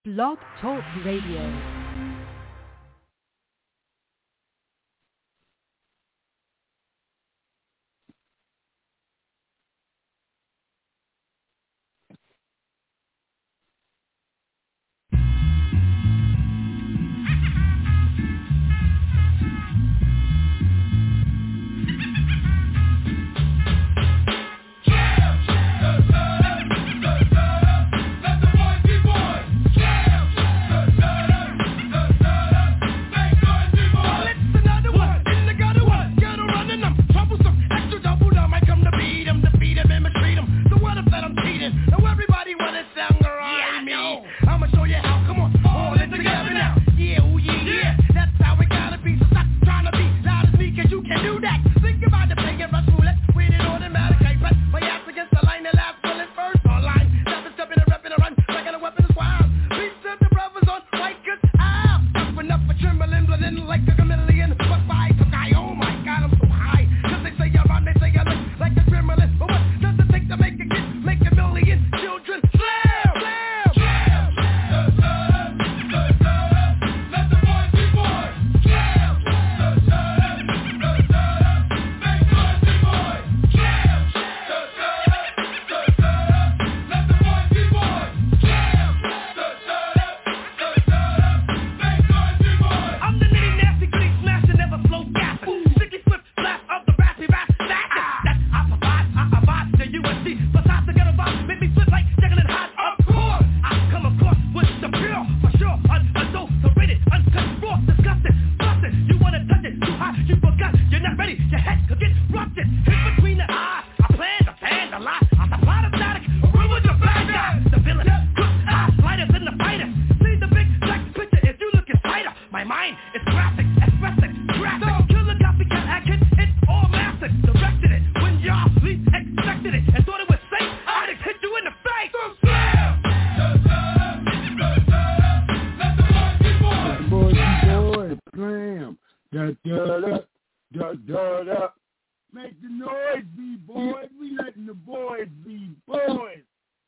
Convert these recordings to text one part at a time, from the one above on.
Blog Talk Radio. Make the noise, B-boys. We letting the boys be boys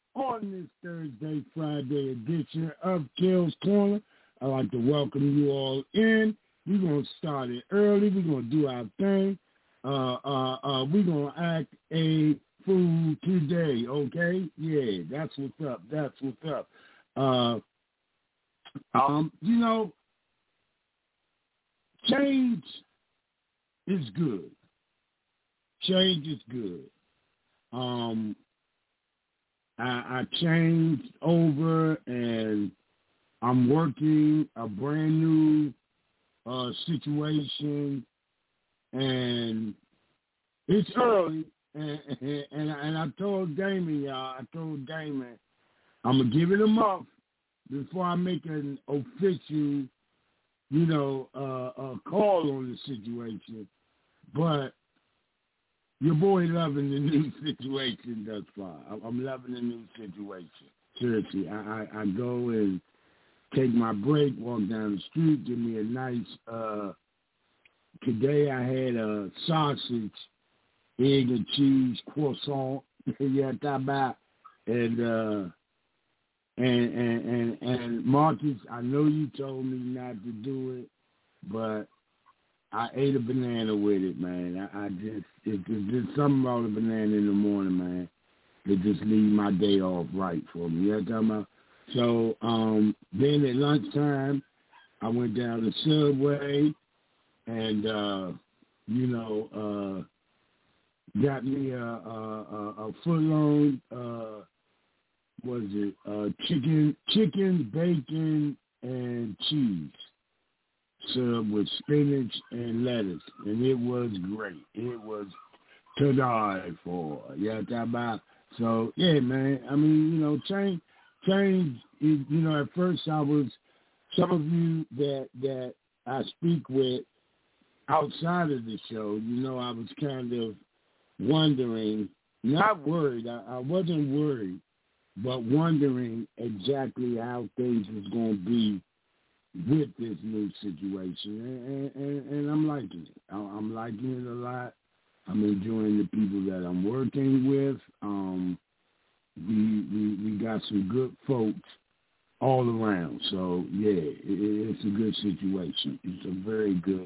on this Thursday, Friday edition of Kale's Corner. I'd like to welcome you all in. We're going to start it early. We're going to do our thing. We're going to act a fool today, okay? Yeah, that's what's up. That's what's up. You know, change is good. Change is good. I changed over and I'm working a brand new situation, and it's early. And I told Damon, y'all, I'm gonna give it a month before I make an official, call on the situation. But your boy loving the new situation thus far. I'm loving the new situation. Seriously, I go and take my break, walk down the street, give me a nice, today I had a sausage, egg and cheese croissant, and Marcus, I know you told me not to do it, but I ate a banana with it, man. It's just something about a banana in the morning, man, that just leave my day off right for me. You know what I'm talking about? So then at lunchtime, I went down to Subway and, got me a foot-long, chicken, bacon, and cheese sub with spinach and lettuce, and it was great. It was to die for. Yeah, about. So yeah, man. I mean, change is. At first I was some of you that I speak with outside of the show. I was kind of wondering, not worried. I wasn't worried, but wondering exactly how things was going to be with this new situation, and I'm liking it. I'm liking it a lot. I'm enjoying the people that I'm working with. We got some good folks all around. So yeah, it's a good situation. It's a very good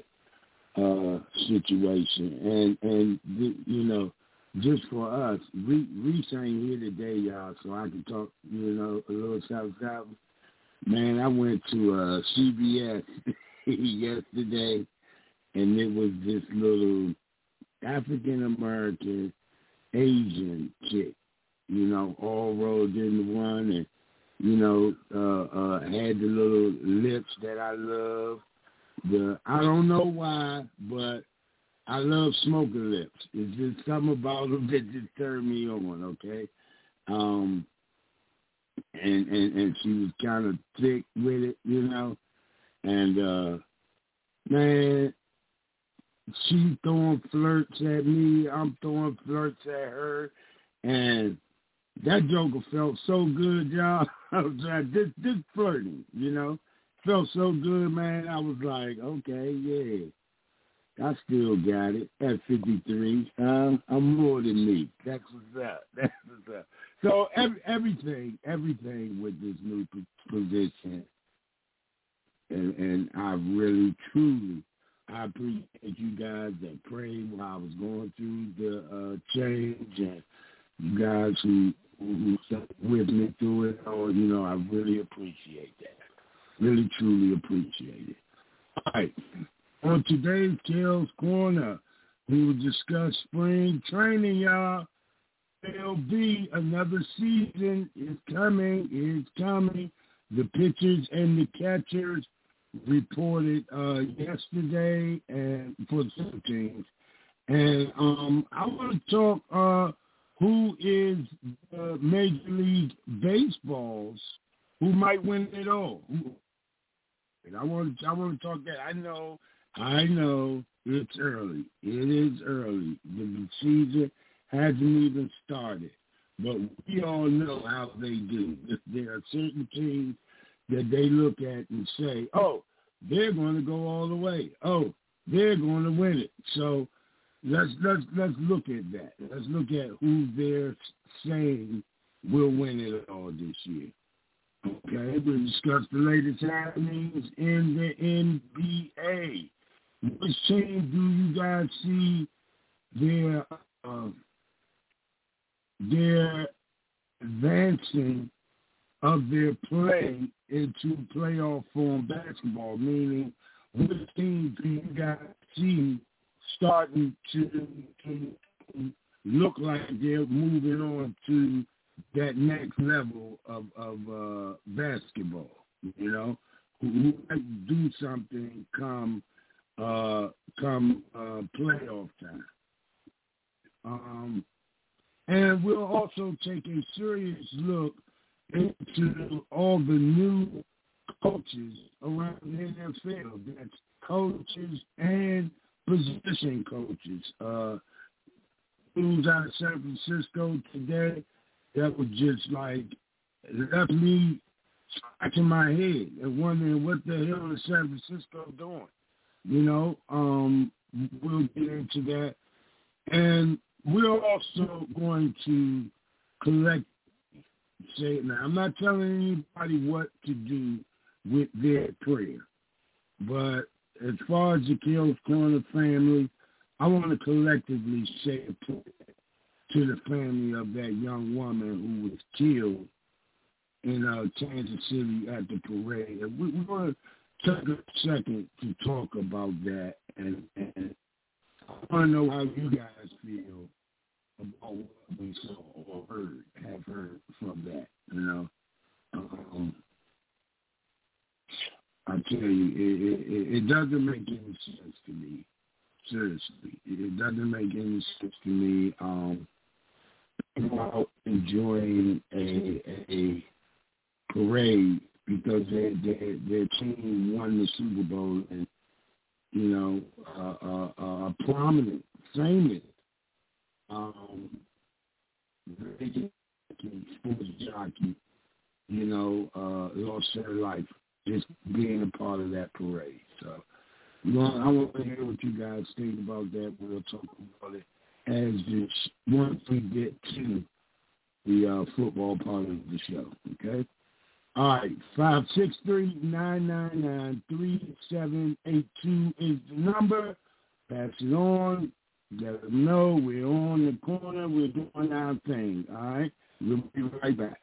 situation, and just for us, Reese ain't here today, y'all, so I can talk, a little South. Man, I went to CVS yesterday, and it was this little African American Asian chick, all rolled into one, and had the little lips that I love. I don't know why, but I love smoking lips. It's just something about them that just turned me on, okay? And she was kind of thick with it, and man, she throwing flirts at me, I'm throwing flirts at her, and that joker felt so good, y'all. I was like, this flirting, felt so good, man. I was like, okay, yeah. I still got it at 53. I'm more than me. That's what's up. That's what's up. So everything with this new position, and I really, truly, I appreciate you guys that prayed while I was going through the change, and you guys who stuck with me through it. Oh, I really appreciate that. Really, truly appreciate it. All right. On today's Kale's Corner, we will discuss spring training, y'all. There'll be another season. It's coming. It's coming. The pitchers and the catchers reported yesterday and for some teams. And I want to talk who is Major League Baseball's who might win it all. I want to talk that. I know it's early. It is early. The season hasn't even started. But we all know how they do. There are certain teams that they look at and say, oh, they're going to go all the way. Oh, they're going to win it. So let's look at that. Let's look at who they're saying will win it all this year. Okay, we'll discuss the latest happenings in the NBA. Which team do you guys see their advancing of their play into playoff form basketball? Meaning, which team do you guys see starting to look like they're moving on to that next level of basketball? Who might do something come playoff time. And we'll also take a serious look into all the new coaches around the NFL. That's coaches and position coaches. News out of San Francisco today that was just like left me scratching my head and wondering what the hell is San Francisco doing. We'll get into that. And we're also going to say, now I'm not telling anybody what to do with their prayer, but as far as the Kale's Corner family, I want to collectively say a prayer to the family of that young woman who was killed in Kansas City at the parade. And we're going to take a second to talk about that, and I want to know how you guys feel about what we saw or have heard from that. I tell you, it doesn't make any sense to me. Seriously, it doesn't make any sense to me. About enjoying a parade because their team won the Super Bowl, and a prominent, famous sports jockey, lost her life just being a part of that parade. So I want to hear what you guys think about that. We'll talk about it once we get to the football part of the show, okay? All right, 563-999-3782 is the number. Pass it on. Let them know we're on the corner. We're doing our thing. All right, we'll be right back.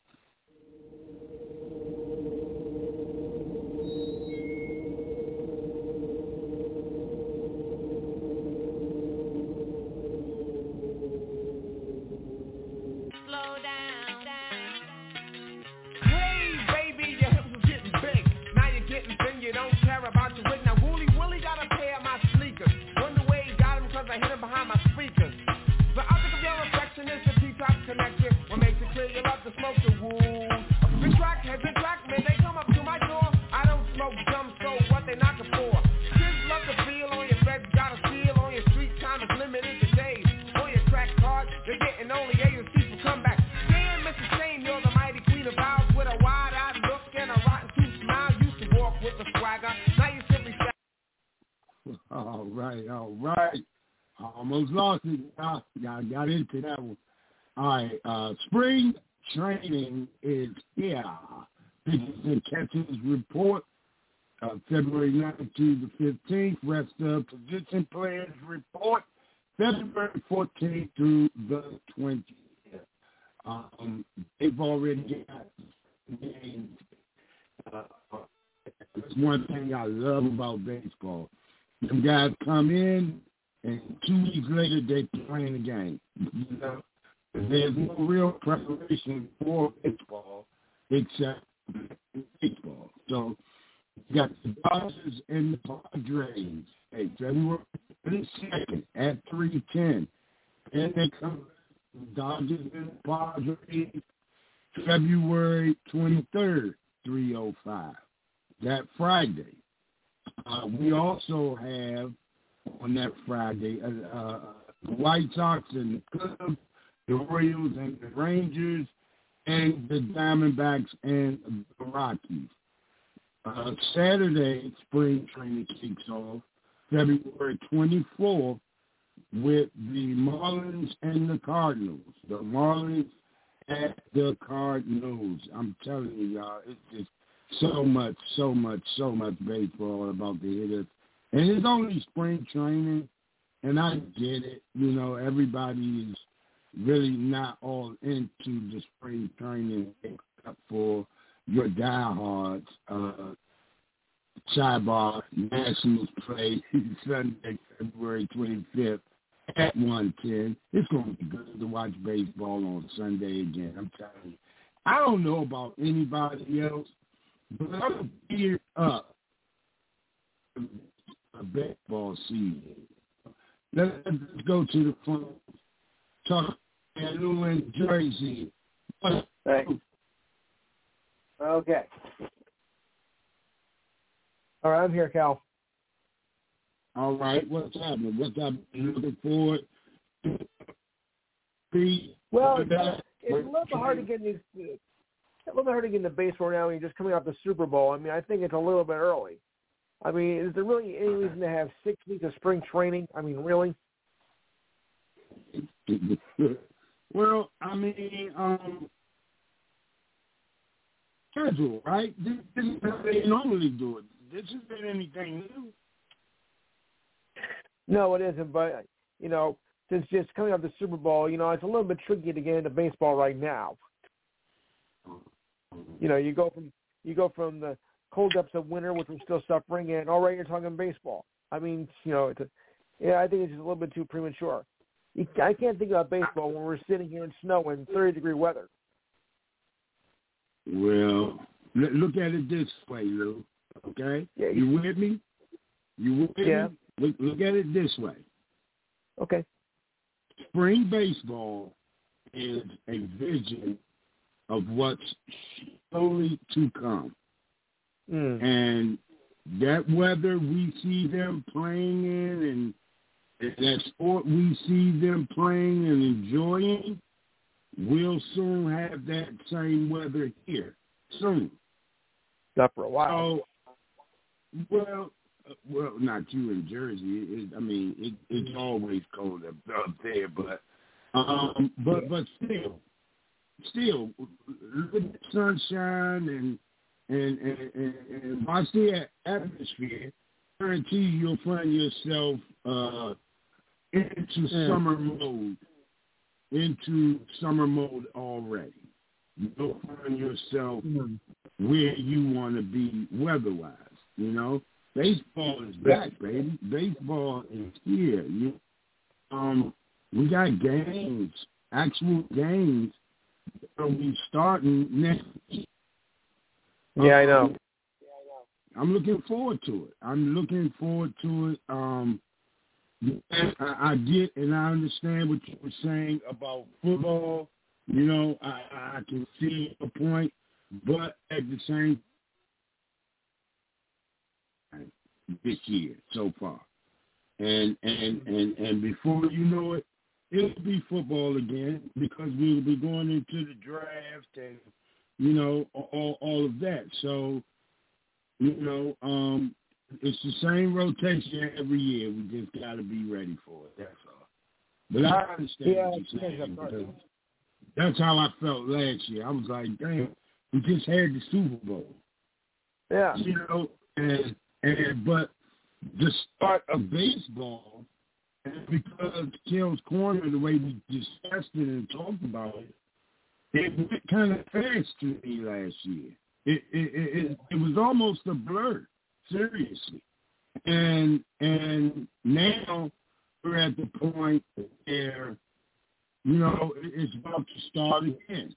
All right. Almost lost it. Got into that one. All right. Spring training is here. This is the Catchers Report, February 9th to the 15th. Rest of position players report, February 14th through the 20th. They've already got games. That's one thing I love about baseball. Them guys come in, and 2 weeks later, they playing the game. You know? There's no real preparation for baseball except baseball. So you got the Dodgers and the Padres. Hey, February 2nd at 3:10. And they come Dodgers and the Padres February 23rd, 3:05. That Friday. We also have on that Friday the White Sox and the Cubs, the Orioles and the Rangers, and the Diamondbacks and the Rockies. Saturday, spring training kicks off February 24th with the Marlins and the Cardinals. The Marlins at the Cardinals. I'm telling you, y'all, it's just so much baseball about the hitters. And it's only spring training, and I get it. You know, everybody is really not all into the spring training except for your diehards. Sidebar, Nationals play Sunday, February 25th at 1:10. It's going to be good to watch baseball on Sunday again. I'm telling you. I don't know about anybody else, but I'm geared up for a baseball season. Let's go to the front. Talk to Lou in Jersey. Thanks. Okay. All right, I'm here, Cal. All right, what's happening? What's happening? Looking forward to well, it's a little bit hard to get into baseball now when you're just coming off the Super Bowl. I mean, I think it's a little bit early. I mean, is there really any reason to have 6 weeks of spring training? I mean, really? Well, I mean, schedule, right? This is how they normally do it. This isn't anything new. No, it isn't. But, you know, since just coming off the Super Bowl, you know, it's a little bit tricky to get into baseball right now. You know, you go from the cold depths of winter, which we're still suffering, and already you're talking baseball. I mean, you know, I think it's just a little bit too premature. I can't think about baseball when we're sitting here in snow and 30-degree weather. Well, look at it this way, Lou. Okay? Yeah, you with me? You with yeah. me? Look at it this way. Okay. Spring baseball is a vision of what's slowly to come. And that weather we see them playing in and that sport we see them playing and enjoying, we'll soon have that same weather here. Soon. Not for a while. So, well, not you in Jersey. It's always cold up there, but still, look at the sunshine and and watch the atmosphere. Guarantee you'll find yourself into summer mode. Into summer mode already. You'll find yourself where you want to be weather-wise. You know, baseball is back, baby. Baseball is here. We got games, actual games. That'll be starting next week. Yeah, I know. I'm looking forward to it. I get and I understand what you were saying about football. You know, I can see a point, but at the same time, this year so far, and before you know it, it'll be football again because we'll be going into the draft and you know all of that. So you know, it's the same rotation every year. We just got to be ready for it. That's all. But I understand what you're saying because that's how I felt last year. I was like, damn, we just had the Super Bowl. Yeah. You know, but the start of baseball, and because Kale's Corner, the way we discussed it and talked about it, it went kind of fast to me last year. It was almost a blur, seriously. And now we're at the point where, you know, it's about to start again.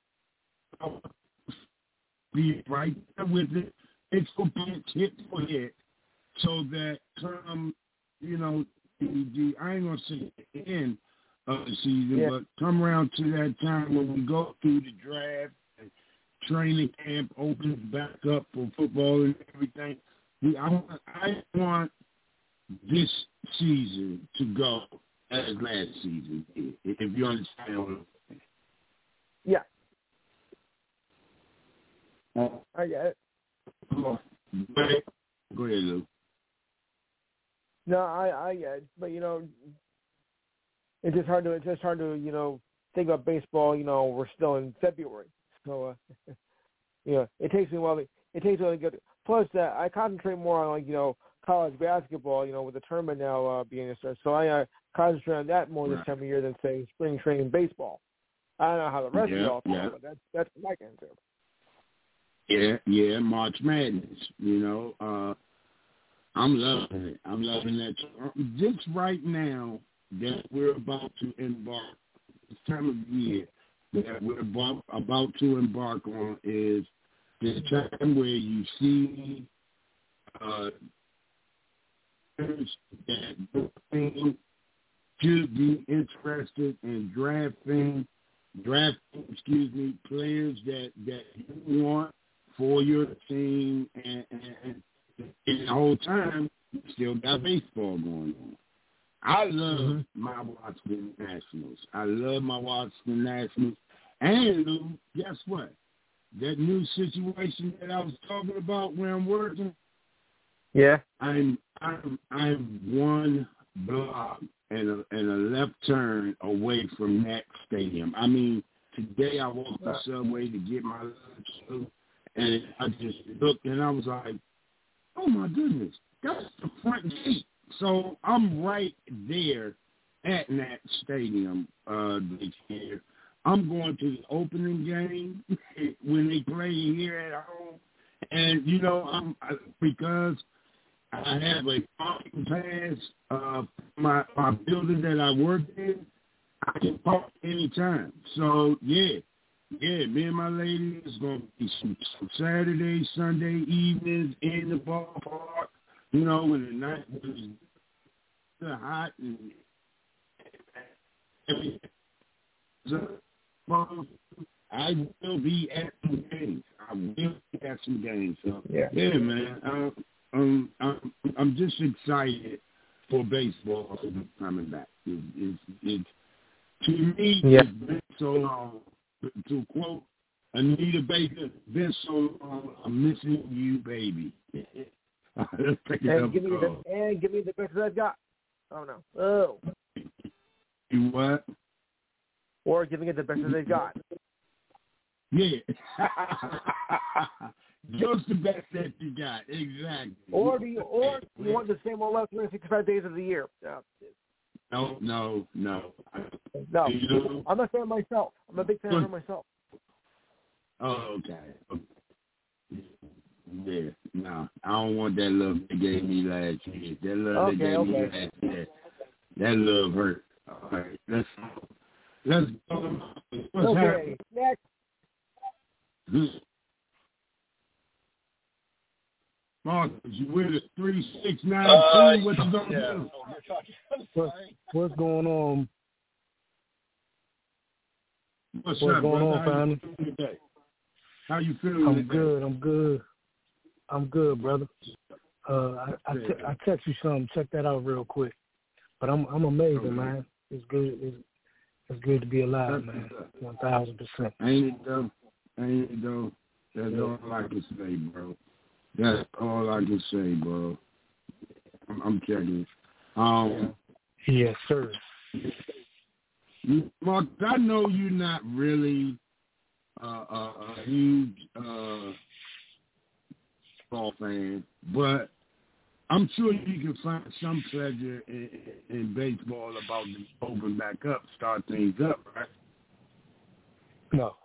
Be right there with it. It's going to be hit for hit so that come, you know, I ain't going to say the end of the season, but come around to that time when we go through the draft and training camp opens back up for football and everything. I want this season to go as last season, if you understand what I'm saying. Yeah. I get it. Go ahead, Lou. No, I get it. But, you know, it's just hard to, you know, think about baseball. You know, we're still in February. So, you know, it takes me a while to get. Plus, I concentrate more on, like, you know, college basketball, you know, with the tournament now being a start. So I concentrate on that more this time of year than, say, spring training baseball. I don't know how the rest of y'all feel, but that's what I can do. Yeah, March Madness, you know. I'm loving it. I'm loving that. Just right now that we're about to embark, this time of year that we're about to embark on is the time where you see that should be interested in drafting, players that you want for your team, and the whole time, you still got baseball going on. I love my Washington Nationals. And, Lou, guess what? That new situation that I was talking about where I'm working, yeah, I'm one block and a left turn away from that stadium. I mean, today I walked the subway to get my lunch, and I just looked and I was like, oh my goodness, that's the front gate. So I'm right there at that stadium this year. I'm going to the opening game when they play here at home, and you know, because I have a parking pass. My building that I work in, I can park anytime. So yeah, me and my lady is going to be some Saturday, Sunday evenings in the ballpark. You know, when the night was hot and everything. I will be at some games. So yeah, man. I'm just excited for baseball coming back. It's to me, it's been so long. To quote Anita Baker, been so long. I'm missing you, baby. And give me the best that I've got. Oh no. Oh. You what? Or giving it the best that they've got. Yeah. Just the best that you got, exactly. Or do you want the same old 365 days of the year? No. No, I'm a fan myself. I'm a big fan of myself. Oh, okay. Yeah, no, I don't want that love they gave me last year. That love they gave me last year, that love hurt. All right, let's go. What's happening? Next. Marcus, you with us? 3692. What you gonna do? What's going on? What's going brother? on, family? How you feeling? I'm good, brother. I text you something. Check that out real quick. But I'm amazing, man. It's good. It's good to be alive, man. 1,000%. Ain't it though? That's all I can say, bro. That's all I can say, bro. I'm checking. Yes, sir. Mark, I know you're not really a huge ball fan, but I'm sure you can find some pleasure in baseball about to open back up, start things up, right? No.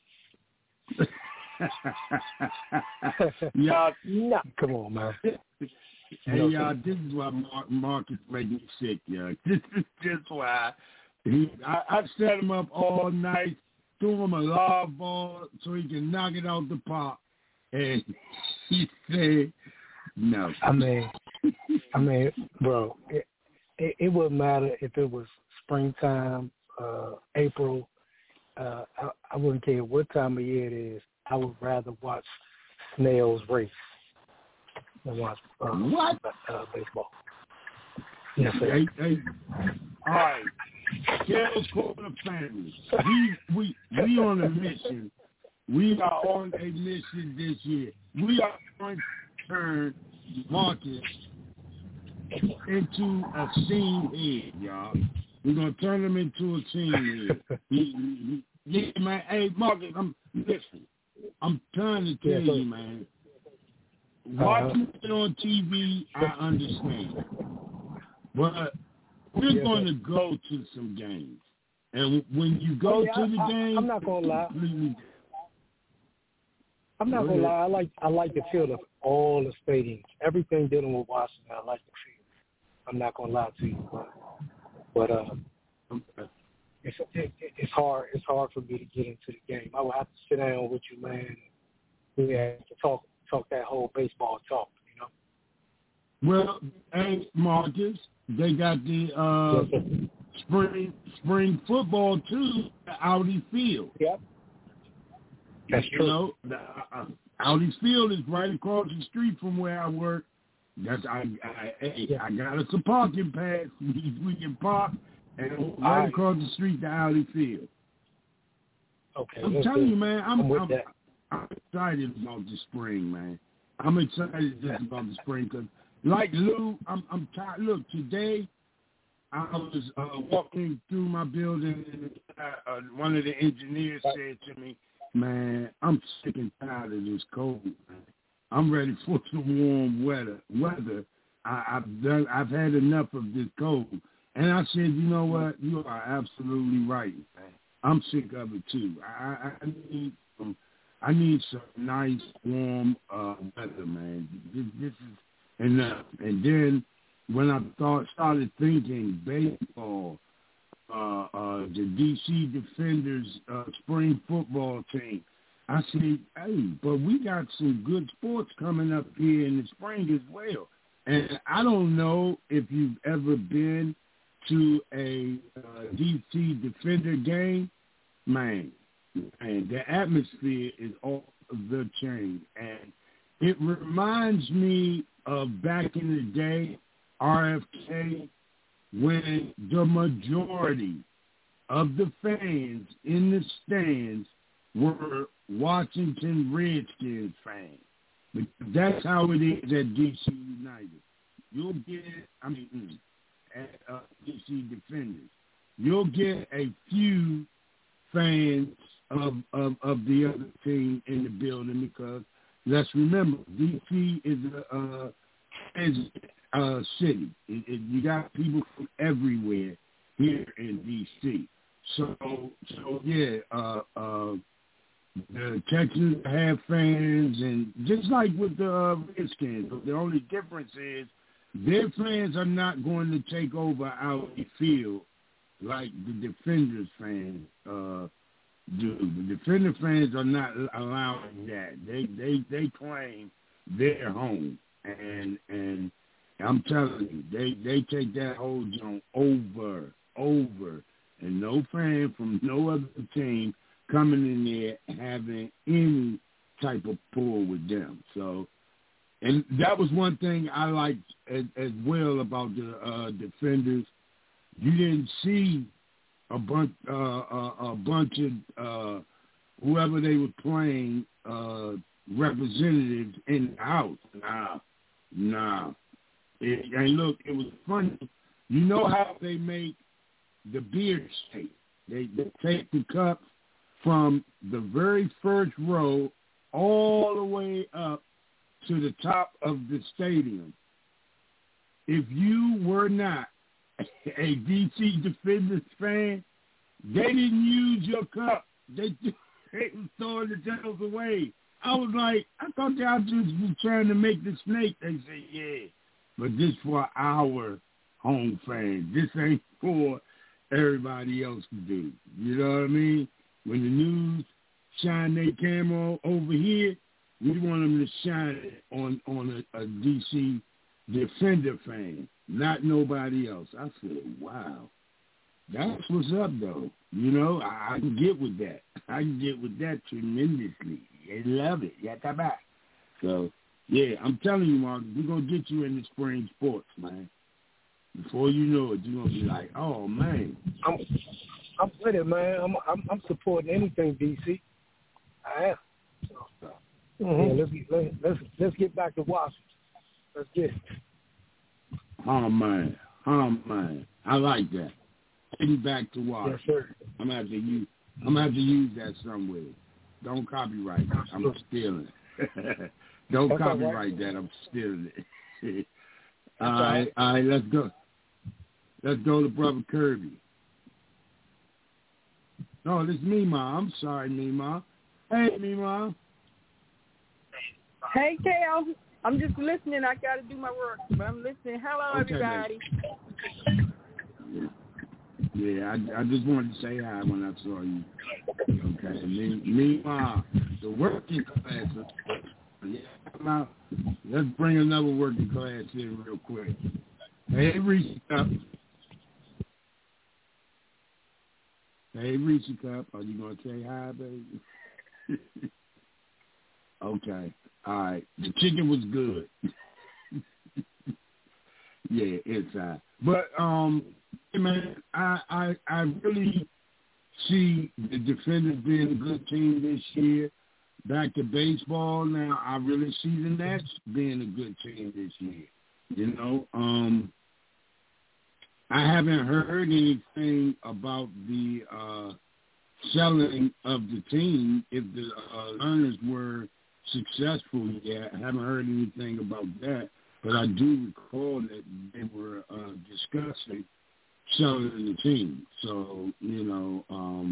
Y'all, no. Come on, man. Hey, y'all, this is why Mark is making me sick, y'all. This is just why. I set him up all night, threw him a live ball so he can knock it out the park, and he said no. I mean, bro, it wouldn't matter if it was springtime, April. I wouldn't care what time of year it is. I would rather watch snails race than watch baseball. Yes, sir. Hey. All right. Snails Corner family. We on a mission. We are on a mission this year. We are going to turn Marcus into a scene head, y'all. We're going to turn him into a scene head. Yeah, man. Hey, Marcus, listen. I'm trying to tell you, man. Watching it on TV, I understand. But we're going to go to some games. And when you go to the game... I'm not going to lie. I like the feel of all the stadiums. Everything dealing with Washington, I like the feel. I'm not going to lie to you. But it's hard. It's hard for me to get into the game. I would have to sit down with you, man. We have to talk that whole baseball talk, you know. Well, hey, Marcus, they got the spring football too, at Audi Field. Yep. That's true. You know, the, Audi Field is right across the street from where I work. I got us a parking pass. We can park and right across the street to Audi Field. Okay. I'm telling you, man, I'm excited about the spring, man. I'm excited just about the spring because, like Lou, I'm tired. Look, today I was walking through my building and one of the engineers said to me, "Man, I'm sick and tired of this cold, man. I'm ready for some warm weather. I've had enough of this cold." And I said, "You know what? You are absolutely right, man. I'm sick of it too. I need some nice warm weather, man. This is enough." And then when I started thinking baseball, the DC Defenders spring football team, I said, hey, but we got some good sports coming up here in the spring as well. And I don't know if you've ever been to a DC Defender game, man, the atmosphere is off the chain. And it reminds me of back in the day, RFK, when the majority of the fans in the stands were Washington Redskins fans. But that's how it is at DC United. You'll get, at DC Defenders, you'll get a few fans of the other team in the building because let's remember, D.C. is a city. You got people from everywhere here in D.C. So yeah, the Texans have fans, and just like with the Redskins, but the only difference is their fans are not going to take over our field like the Defenders fans do. The Defender fans are not allowing that. They claim their home, and I'm telling you, they take that whole joint over, and no fan from no other team coming in there having any type of pull with them. So, and that was one thing I liked as well about the Defenders. You didn't see a bunch of whoever they were playing representatives in the house. Nah. And look, it was funny. You know how they make the beer state? They take the cup from the very first row all the way up to the top of the stadium. If you were not a DC Defenders fan, they didn't use your cup. They was throwing the devils away. I was like, I thought y'all just was trying to make the snake. They said, yeah, but this for our home fans. This ain't for everybody else to do. You know what I mean? When the news shine their camera over here, we want them to shine it on a DC Defender fan, not nobody else. I said, wow, that's what's up, though. You know, I can get with that. I can get with that tremendously. They love it. Back. So, yeah, I'm telling you, Mark, we're going to get you in the spring sports, man. Before you know it, you're going to be like, oh, man. I'm with it, man. I'm supporting anything, DC. I am. So, yeah, let's get back to Washington. Let's get it. Oh, man. I like that. Getting back to Washington. Yes, sir. I'm gonna have to use that somewhere. Don't copyright that. I'm stealing it. Don't That's copyright that. I'm stealing it. All right, let's go. Let's go to Brother Kirby. No, this is Mima. I'm sorry, Mima. Hey, Mima. Hey, Cal. I'm just listening. I got to do my work, but I'm listening. Hello, okay, everybody. Yeah, I just wanted to say hi when I saw you. Okay, Mima, the working class. Yeah, come out. Let's bring another working class in real quick. Hey, Reese Cup. Hey, Reese Cup. Are you going to say hi, baby? Okay. All right. The chicken was good. Yeah, it's but man, I really see the Defenders being a good team this year. Back to baseball now, I really see the Nats being a good team this year. You know, I haven't heard anything about the selling of the team if the owners were successful yet. I haven't heard anything about that, but I do recall that they were discussing selling the team. So, you know,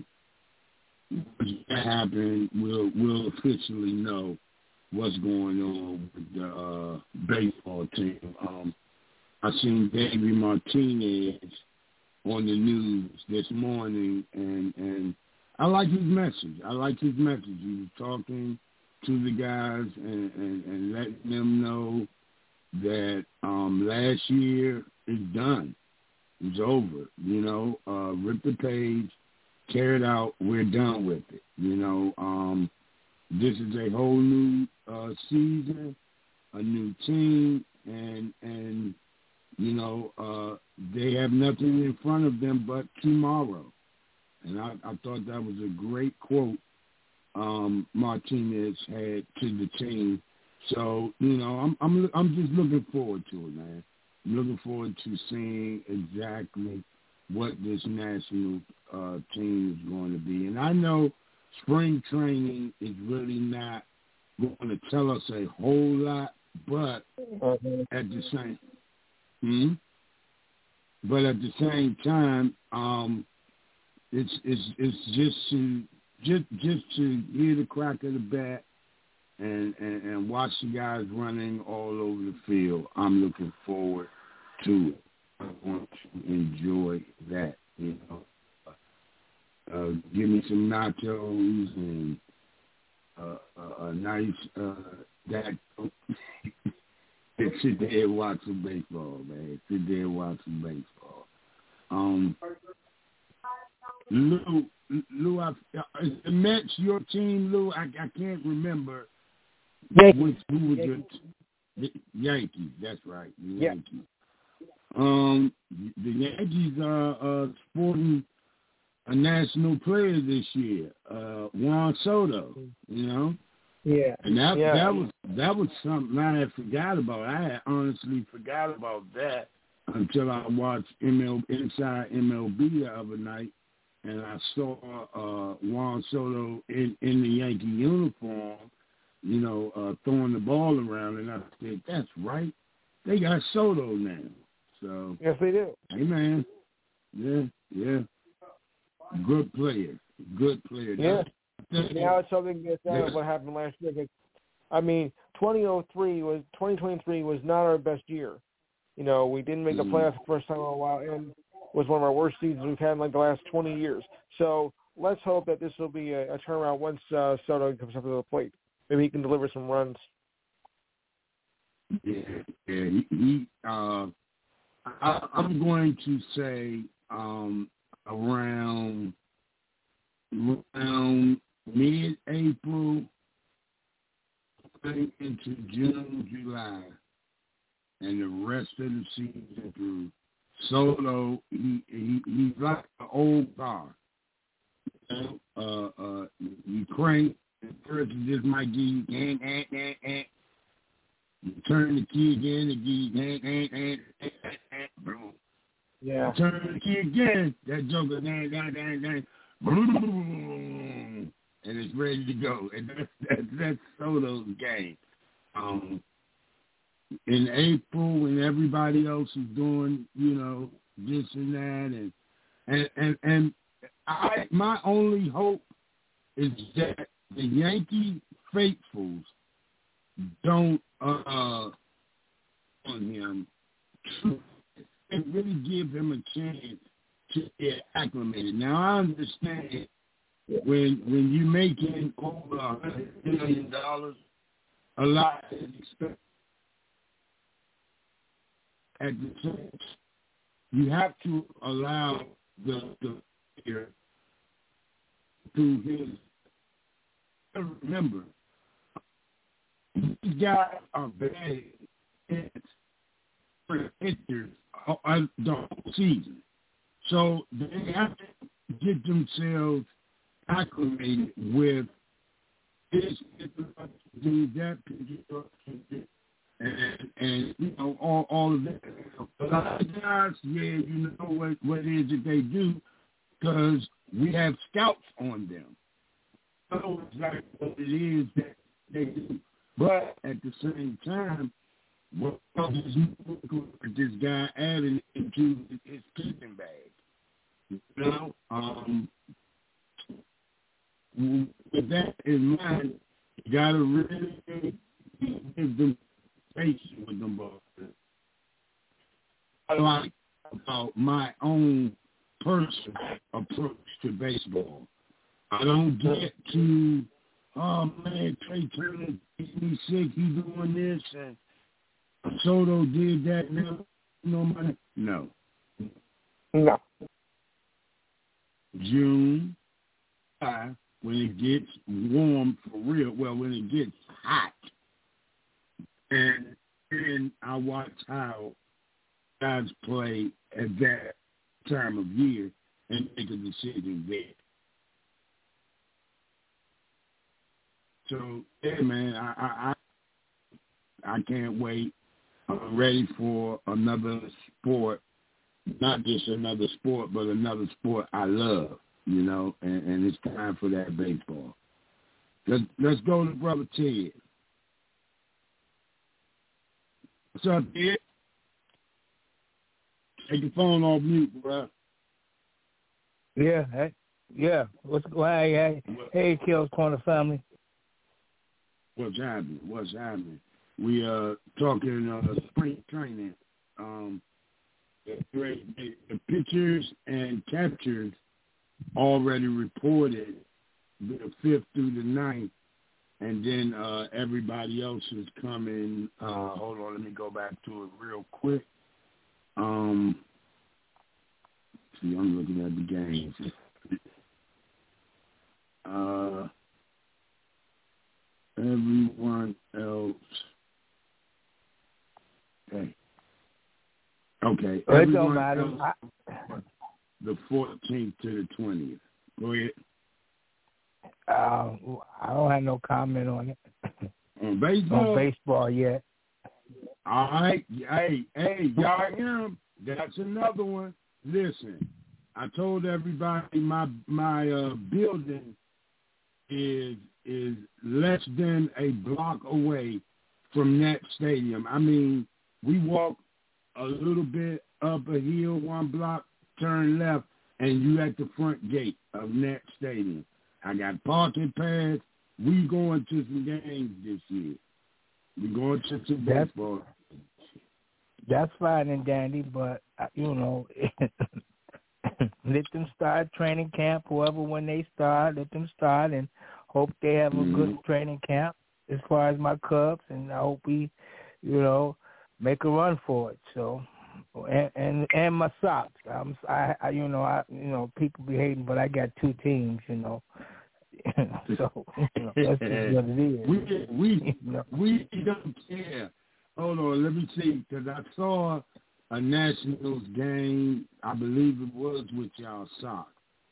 when that happened, we'll officially know what's going on with the baseball team. I seen Davey Martinez on the news this morning, and I like his message. He was talking to the guys and letting them know that last year is done. It's over. You know, rip the page, tear it out. We're done with it. You know, this is a whole new season, a new team, and you know, they have nothing in front of them but tomorrow. And I thought that was a great quote Martinez had to the team. So, you know, I'm just looking forward to it, man. I'm looking forward to seeing exactly what this national team is going to be. And I know spring training is really not going to tell us a whole lot, but at the same time, it's just to hear the crack of the bat and watch the guys running all over the field. I'm looking forward to it. I want to enjoy that, you know. Give me some nachos and a nice that sit there and watch some baseball, man. Sit there and watch some baseball. Lou, is the Mets your team, Lou? I can't remember. Yankees. Who was the Yankees? That's right, the Yankees. The Yankees are sporting a national player this year, Juan Soto. You know. Yeah. And that was something I had forgot about. I had honestly forgot about that until I watched Inside MLB the other night, and I saw Juan Soto in the Yankee uniform, you know, throwing the ball around, and I said, "That's right, they got Soto now." So yes, they do. Hey, man, yeah, good player. Yeah. Now it's something that's out of what happened last year. I mean, 2023 was not our best year. You know, we didn't make the playoffs the first time in a while, and was one of our worst seasons we've had in like the last 20 years. So let's hope that this will be a turnaround once Soto comes up to the plate. Maybe he can deliver some runs. Yeah. I'm going to say around mid-April into June, July, and the rest of the season through. Soto, he's like an old car. You crank, at first it just might give you You turn the key again, it gives you boom. Yeah. You turn the key again, that joker boom, and it's ready to go. And that's Soto's game. In April, when everybody else is doing, you know, this and that, and my only hope is that the Yankee faithfuls don't on him and really give him a chance to get acclimated. Now I understand when you're making over $100 million, a lot is expected. At the same time, you have to allow the player to his. Remember, these guys are bad hitters the whole season, so they have to get themselves acclimated with this, that, and you know all of that. A lot of guys, you know what it is that they do because we have scouts on them. Know exactly what it is that they do, but at the same time, what this guy added into his sleeping bag? You know, with that in mind, you got to really give them patience with them both. I like about my own personal approach to baseball. I don't get to, oh man, Trey Turner makes me sick. He's doing this, and Soto did that. No. June, July, when it gets warm for real. Well, when it gets hot, and I watch how guys play at that time of year and make a decision there. So, yeah, man, I can't wait. I'm ready for another sport, not just another sport, but another sport I love, you know, and it's time for that baseball. Let's go to Brother Ted. What's up, Ted? Take your phone off mute, bro. Yeah, yeah. Hey, Kills Corner family. What's happening? We talking spring training. The pictures and captures already reported the 5th through the 9th, and then everybody else is coming. Hold on, let me go back to it real quick. See, I'm looking at the games. Everyone else. Okay. It don't matter. The 14th to the 20th. Go ahead. I don't have no comment on it. On baseball? On baseball yet. All right. Hey, y'all hear him? That's another one. Listen, I told everybody my building is less than a block away from that stadium. I mean, we walk a little bit up a hill, 1 block, turn left, and you at the front gate of Nat Stadium. I got parking pads. We going to some games this year. We going to some baseball. That's fine and dandy, but let them start training camp. Whoever, when they start, let them start, and hope they have a good training camp. As far as my Cubs, and I hope we, make a run for it. So, and my Sox. People be hating, but I got 2 teams. So that's just what it is. We don't care. Hold on, let me see, because I saw a Nationals game. I believe it was with y'all Sox.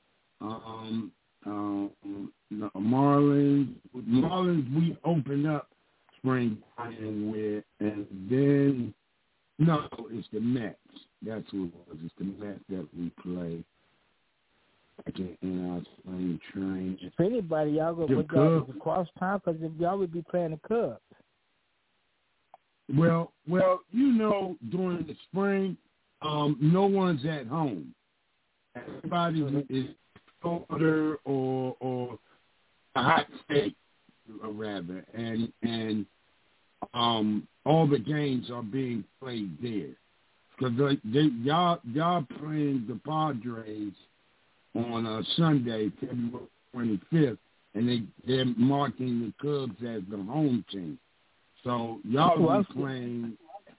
Marlins. We opened up spring training with, and then it's the Mets. That's who it was. It's the Mets that we play. In our spring training. If anybody, y'all go put y'all across town, because if y'all would be playing the Cubs. Well, during the spring, no one's at home. Everybody is colder or a hot state, rather, and all the games are being played there. Because y'all playing the Padres on Sunday, February 25th, and they're marking the Cubs as the home team. So y'all will be playing.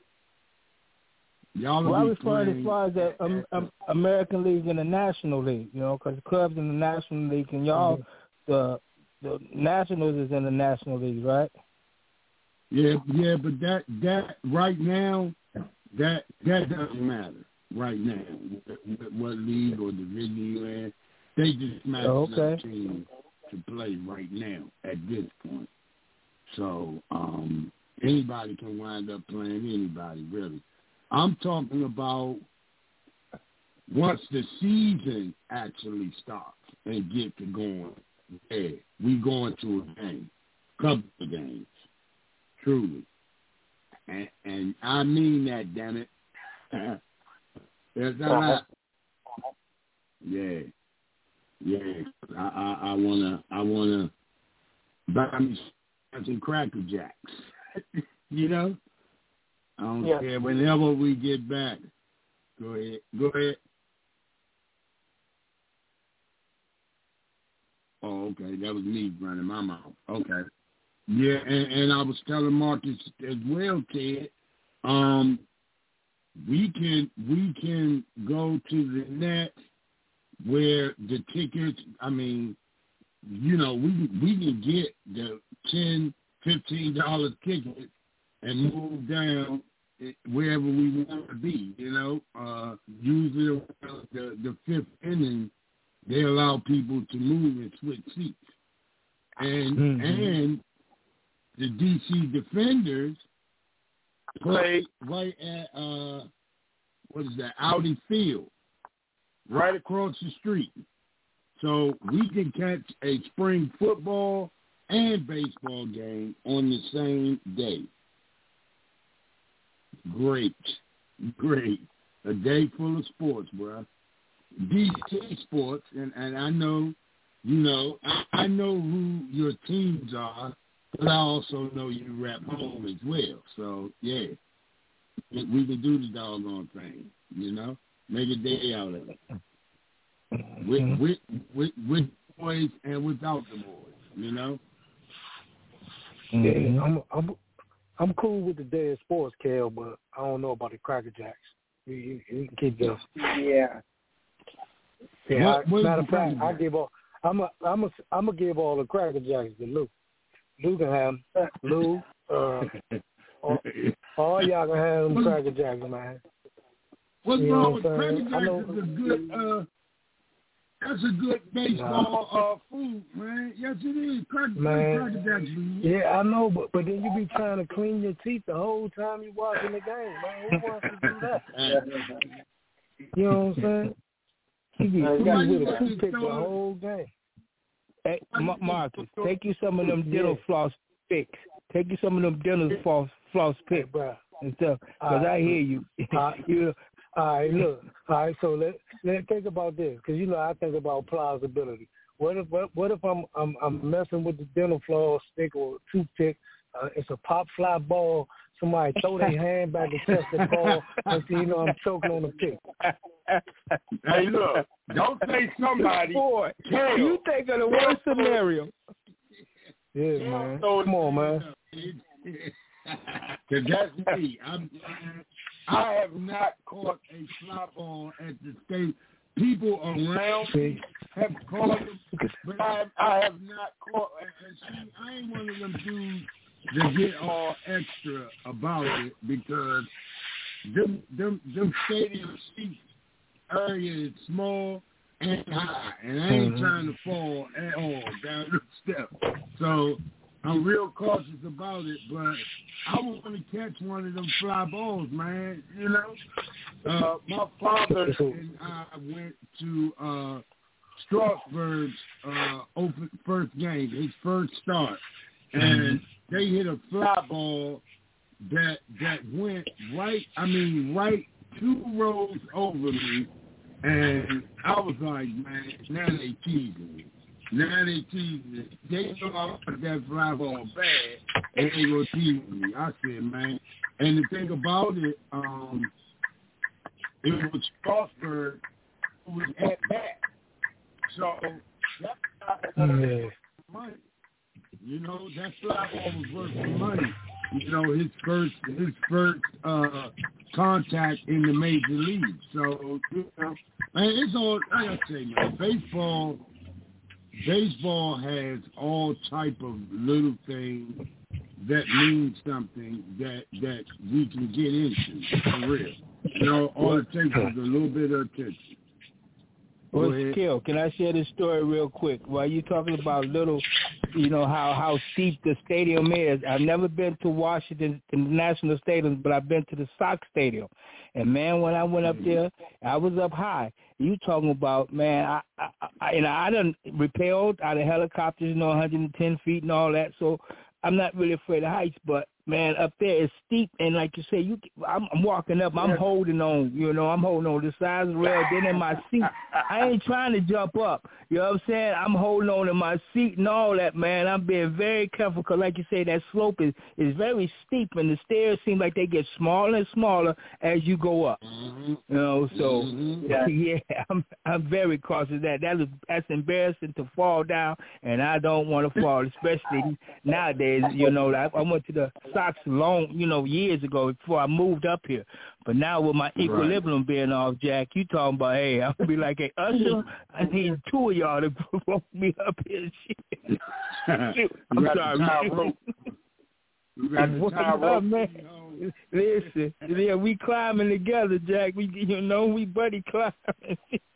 I was playing as far as the American League and the National League, because the Cubs in the National League, and y'all, the Nationals is in the National League, right? Yeah, but that right now, that doesn't matter right now. What league or division you're in, they just match the team to play right now at this point. So anybody can wind up playing anybody, really. I'm talking about once the season actually starts and get to going, we going to a game, couple of games, truly. And I mean that, damn it. That's not. Yeah. I wanna buy me some Cracker Jacks. I don't care. Whenever we get back, go ahead. Oh, okay. That was me running my mouth. Okay. Yeah, and I was telling Marcus as well, Ted. We can go to the net where the tickets. I mean, we can get the $10, $15 tickets and move down wherever we want to be. Usually around the 5th inning, they allow people to move and switch seats, and the DC Defenders play right at Audi Field, right across the street. So we can catch a spring football and baseball game on the same day. Great. A day full of sports, bro. DC Sports, and I know, I know who your teams are, but I also know you rap home as well. So, yeah, we can do the doggone thing, make a day out of it. With boys and without the boys, Yeah, I'm cool with the day of sports, Kel, but I don't know about the Cracker Jacks. You can keep them. Yeah. Yeah. Matter of fact, I give all. I'm gonna give all the Cracker Jacks to Lou. Lou can have them. Lou. All y'all can have them Cracker Jacks, man. What's wrong with Cracker Jacks? Is a good. That's a good baseball food, man. Yes, it is. Cracker Jacks. Yeah, I know, but then you be trying to clean your teeth the whole time you watching the game, man. Who wants to do that? You know what I'm saying? You be with a toothpick the whole game. Hey, Marcus, take you some of them dental floss picks. Take you some of them dental floss picks and stuff, because I hear you. All right, look. All right, so let's think about this, because I think about plausibility. What if I'm messing with the dental floss stick or toothpick? It's a pop fly ball. Somebody throw their hand back and touch the ball, and I'm choking on the pick. Hey, look, don't say somebody. Boy, you think of the worst scenario. Yeah, man. Come on, man. Because that's me. I have not caught a fly ball at the state. People around me have caught them, but I have not caught. And see, I ain't one of them dudes that get all extra about it, because them stadium seats area is small and high, and I ain't trying to fall at all down the steps. So I'm real cautious about it, but I want to catch one of them fly balls, man. My father and I went to Strasburg's first game, his first start, and they hit a fly ball that went right 2 rows over me, and I was like, man, now they teasing me. They know I want that fly ball bad, and they go tease me. I said, man, and the thing about it, it was Strasburg who was at bat. So that's money. That fly ball was worth some money. His first contact in the major league. So, man, it's all, like I say, man, baseball has all type of little things that mean something that we can get into, for real. All it takes is a little bit of attention. Well, Skill, can I share this story real quick? While you're talking about little, how steep the stadium is. I've never been to Washington, the National Stadium, but I've been to the Sox Stadium. And, man, when I went up there, I was up high. You talking about, man, I done rappelled out of helicopters, 110 feet and all that. So I'm not really afraid of heights, but, man, up there it's steep, and like you say, I'm walking up, I'm holding on, I'm holding on the sides of the rail, then in my seat. I ain't trying to jump up, you know what I'm saying? I'm holding on in my seat and all that, man. I'm being very careful, because like you say, that slope is very steep, and the stairs seem like they get smaller and smaller as you go up. So yeah, I'm very cautious of that. That's embarrassing to fall down, and I don't want to fall, especially nowadays. I went to the Sox long, years ago before I moved up here. But now with my equilibrium being off, Jack, you talking about, hey, I'll be like, hey, Usher, I need 2 of y'all to provoke me up here. Shit. I'm sorry. Man. Listen, yeah, we climbing together, Jack. We buddy climbing.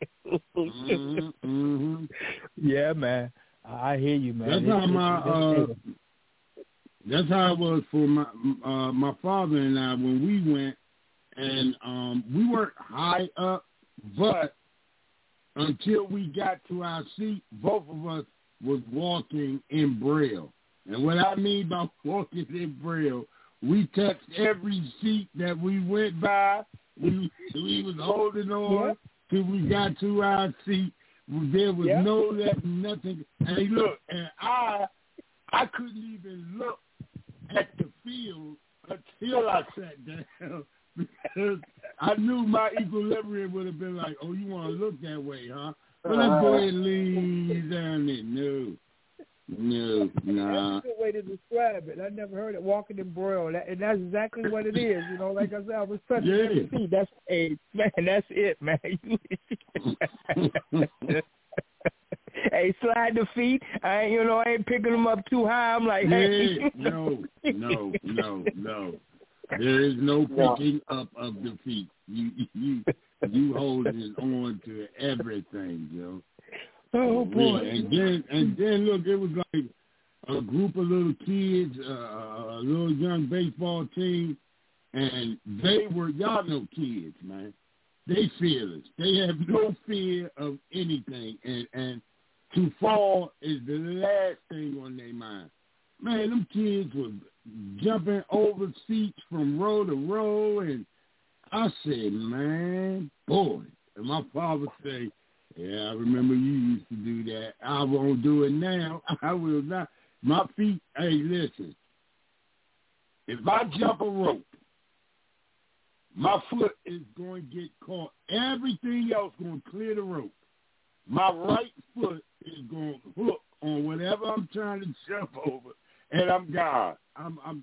Yeah, man. I hear you, man. That's how it was for my father and I when we went, and we weren't high up, but until we got to our seat, both of us was walking in Braille. And what I mean by walking in Braille, we touched every seat that we went by. We was holding on till we got to our seat. There was no nothing. Hey, look, and I couldn't even look at the field until I sat down because I knew my equilibrium would have been like, oh, you want to look that way, huh? But let's go ahead and lean down there. No, nah. That's a good way to describe it. I never heard it, walking in Braille, and that's exactly what it is. You know, like I said, I was touching the feet. That's that's it, man. Hey, slide the feet. I ain't picking them up too high. I'm like, hey. No. There is no picking up of the feet. You holding on to everything, yo. Oh boy! And then look, it was like a group of little kids, a little young baseball team, and they were, y'all know kids, man. They fearless. They have no fear of anything, and to fall is the last thing on their mind. Man, them kids were jumping over seats from row to row, and I said, man, boy. And my father said, yeah, I remember you used to do that. I won't do it now. I will not. My feet, hey, listen. If I jump a rope, my foot is going to get caught. Everything else going to clear the rope. My right foot is going to hook on whatever I'm trying to jump over, and I'm gone. I'm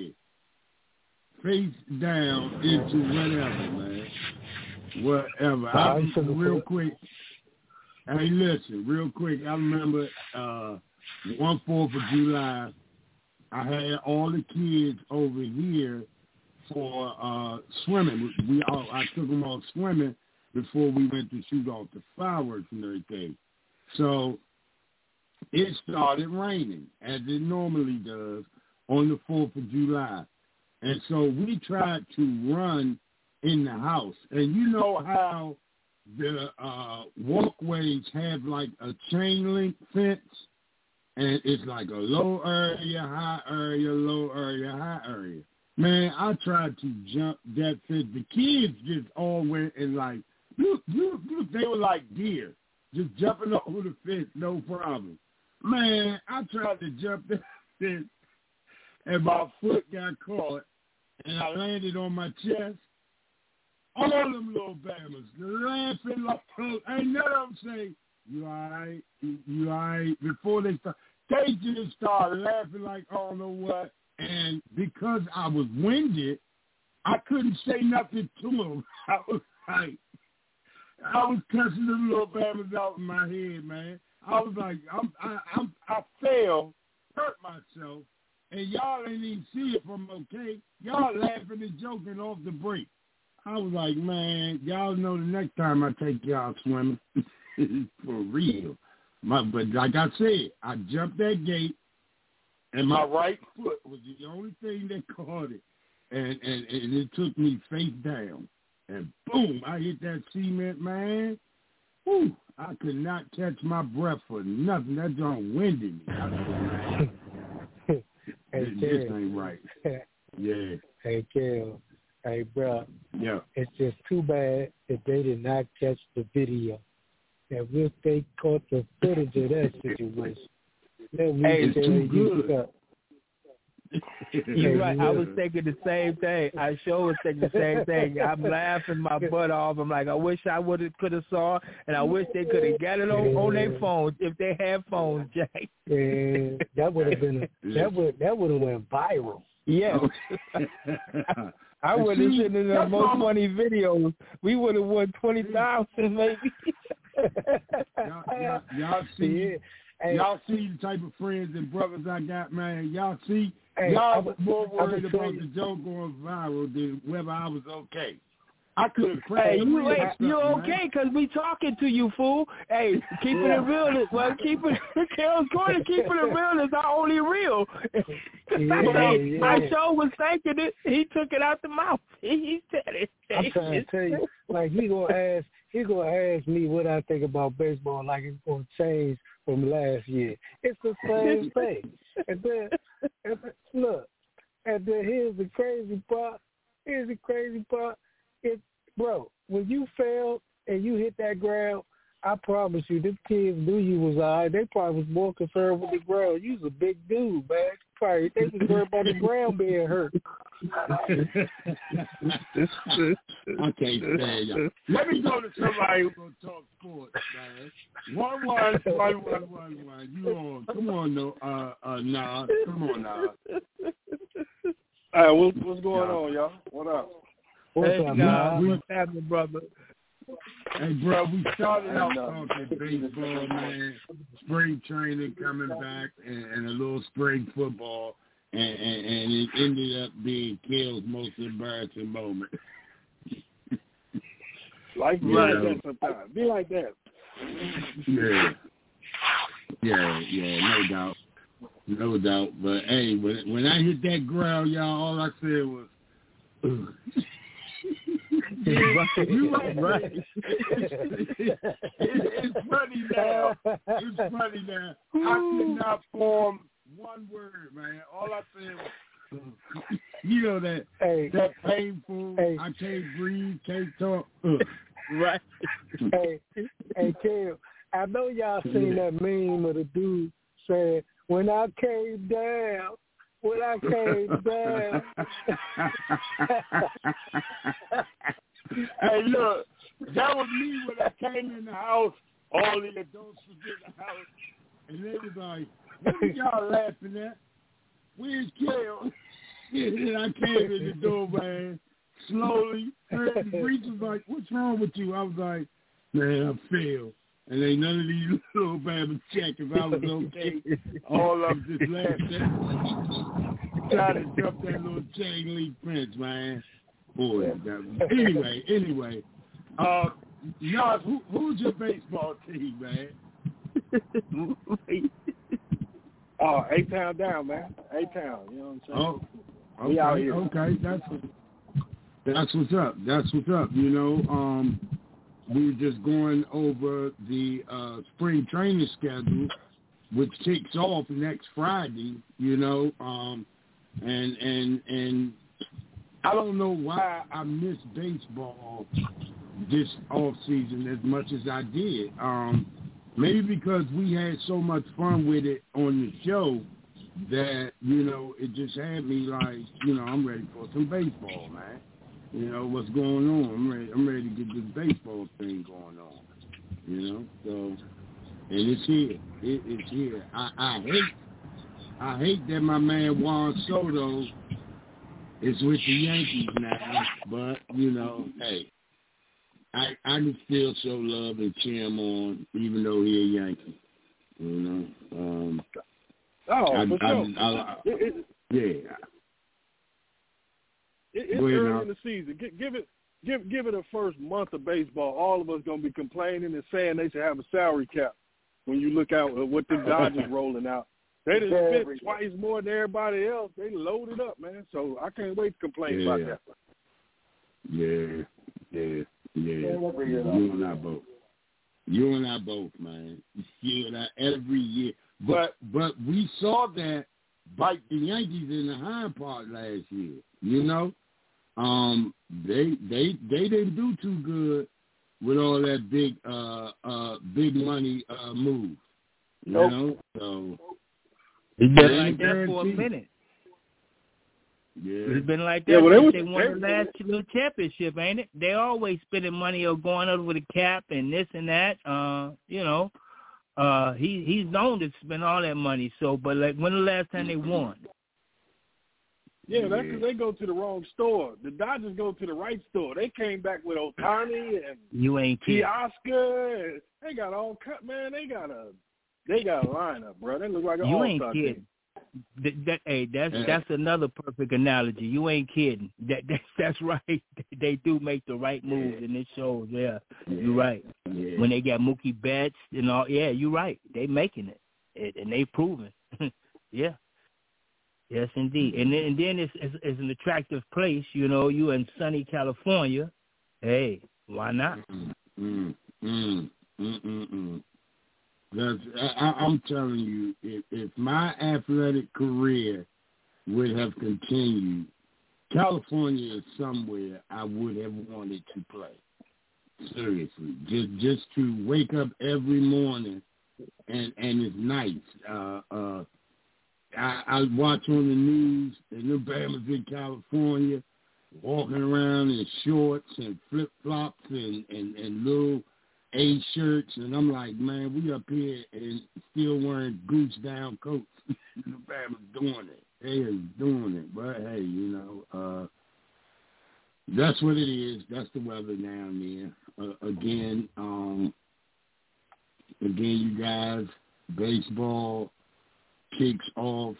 face down into whatever, man. Whatever. Real quick. Hey, listen, real quick. I remember 1 4th of July. I had all the kids over here for swimming. I took them all swimming before we went to shoot off the fireworks and everything. So it started raining, as it normally does, on the 4th of July. And so we tried to run in the house. And you know how the walkways have like a chain link fence? And it's like a low area, high area, low area, high area. Man, I tried to jump that fence. The kids just all went and like, look, they were like deer, just jumping over the fence, no problem. Man, I tried to jump that fence, and my foot got caught, and I landed on my chest. All them little bammers laughing like, ain't none of them say, you all right? You all right? Before they start, they just start laughing like, I don't know what. And because I was winded, I couldn't say nothing to them. I was cussing them little bammers out in my head, man. I was like, I fell, hurt myself, and y'all ain't even see if I'm okay. Y'all laughing and joking off the break. I was like, man, y'all know the next time I take y'all swimming, for real. But like I said, I jumped that gate, and my right foot was the only thing that caught it. And it took me face down. And boom, I hit that cement, man. Whew, I could not catch my breath for nothing. That joint winded me. I said, man, this ain't right. Yeah. Hey, Kel. Hey, bro. Yeah. It's just too bad that they did not catch the video. And if they caught the footage of that situation, then we could tell you You're right. I was thinking the same thing. I sure was thinking the same thing. I'm laughing my butt off. I'm like, I wish I could have saw, and I wish they could have got it on their phones if they had phones, Jack. And that would have been that would have went viral. Yeah. I would have seen in the most funny videos. We would have won 20,000 maybe. Y'all see. Hey, y'all see the type of friends and brothers I got, man. Y'all see, y'all was more worried about the joke going viral than whether I was okay. I could have cried. Hey, you okay? Because we talking to you, fool. Hey, keeping it real is, well, Carol's going to keeping it real is our only real. My show was thinking it. He took it out the mouth. He said it. I'm trying to tell you, like, he gonna He's gonna ask me what I think about baseball, like it's gonna change from last year. It's the same thing. And then look, and then here's the crazy part. Bro, when you fail and you hit that ground, I promise you, them kids knew you was all right. They probably was more concerned with the ground. You was a big dude, man. They was worried about the ground being hurt. I can't stand y'all. Let me go to somebody who's going to talk sports, man. 1-1. You on. Come on, Nas. Come on, Nas. All right, what's going on, y'all? What up? What's up, Nas? What's happening, brother? Hey, bro, we started out talking baseball, man. Spring training coming back and a little spring football, and it ended up being Kale's most embarrassing moment. Life be like that sometimes. Be like that. Yeah, no doubt. But hey, when I hit that ground, y'all, all I said was, ugh. Right. It's funny now. I could not form one word, man. All I said was, you know that painful. I can't breathe, can't talk. Right. Hey, Kel, I know y'all seen that meme of the dude saying, "When I came down." Hey, look, that was me when I came in the house. All the adults was in the house, and they was like, "What are y'all laughing at? Where's Kel?" And I came in the door, man, slowly. And Reach was like, "What's wrong with you?" I was like, "Man, I failed." And ain't none of these little babies check if I was okay. All of them just laughed at trying to jump that little chain link fence, man. Boy, anyway. Nas, who's your baseball team, man? A-Town down, man. A-Town, you know what I'm saying? Oh, We out here. Okay, that's what's up. You know, we were just going over the spring training schedule, which kicks off next Friday, you know, and I don't know why I missed baseball this off season as much as I did. Maybe because we had so much fun with it on the show that, you know, it just had me like, you know, I'm ready for some baseball, man. You know, what's going on? I'm ready to get this baseball thing going on. You know, so, and it's here. It's here. I hate that my man Juan Soto is with the Yankees now, but, you know, hey, I can still show love and cheer him on, even though he a Yankee. You know, It's early in the season. Give it a first month of baseball. All of us gonna be complaining and saying they should have a salary cap. When you look out at what the Dodgers rolling out, they just spent twice more than everybody else. They loaded up, man. So I can't wait to complain about that. Yeah. You and I both, man. You and I every year. But we saw that bite the Yankees in the hind part last year. You know, they didn't do too good with all that big money move. You know, so it's been like that for a minute. Yeah, it's been like that. Since they won the last little championship, ain't it? They always spending money or going over the cap and this and that. You know, he's known to spend all that money. So, but like, when the last time they won? Yeah, that's because they go to the wrong store. The Dodgers go to the right store. They came back with Ohtani and you ain't kidding. Teoscar. They got all cut, man. They got a lineup, bro. They look like an all-star ain't kidding. Team. That's another perfect analogy. You ain't kidding. That's right. They do make the right moves, and it shows. Yeah, you're right. Yeah. When they got Mookie Betts and all, yeah, you're right. They making it, and they proving. Yeah. Yes, indeed. And then it's an attractive place. You know, you in sunny California. Hey, why not? I'm telling you, if my athletic career would have continued, California is somewhere I would have wanted to play. Seriously, just to wake up every morning and it's nice. I watch on the news and the Bama's in California walking around in shorts and flip-flops and little A shirts, and I'm like, man, we up here and still wearing goose down coats. The Bama's doing it. They is doing it. But hey, that's what it is. That's the weather down there. Again, you guys, baseball kicks off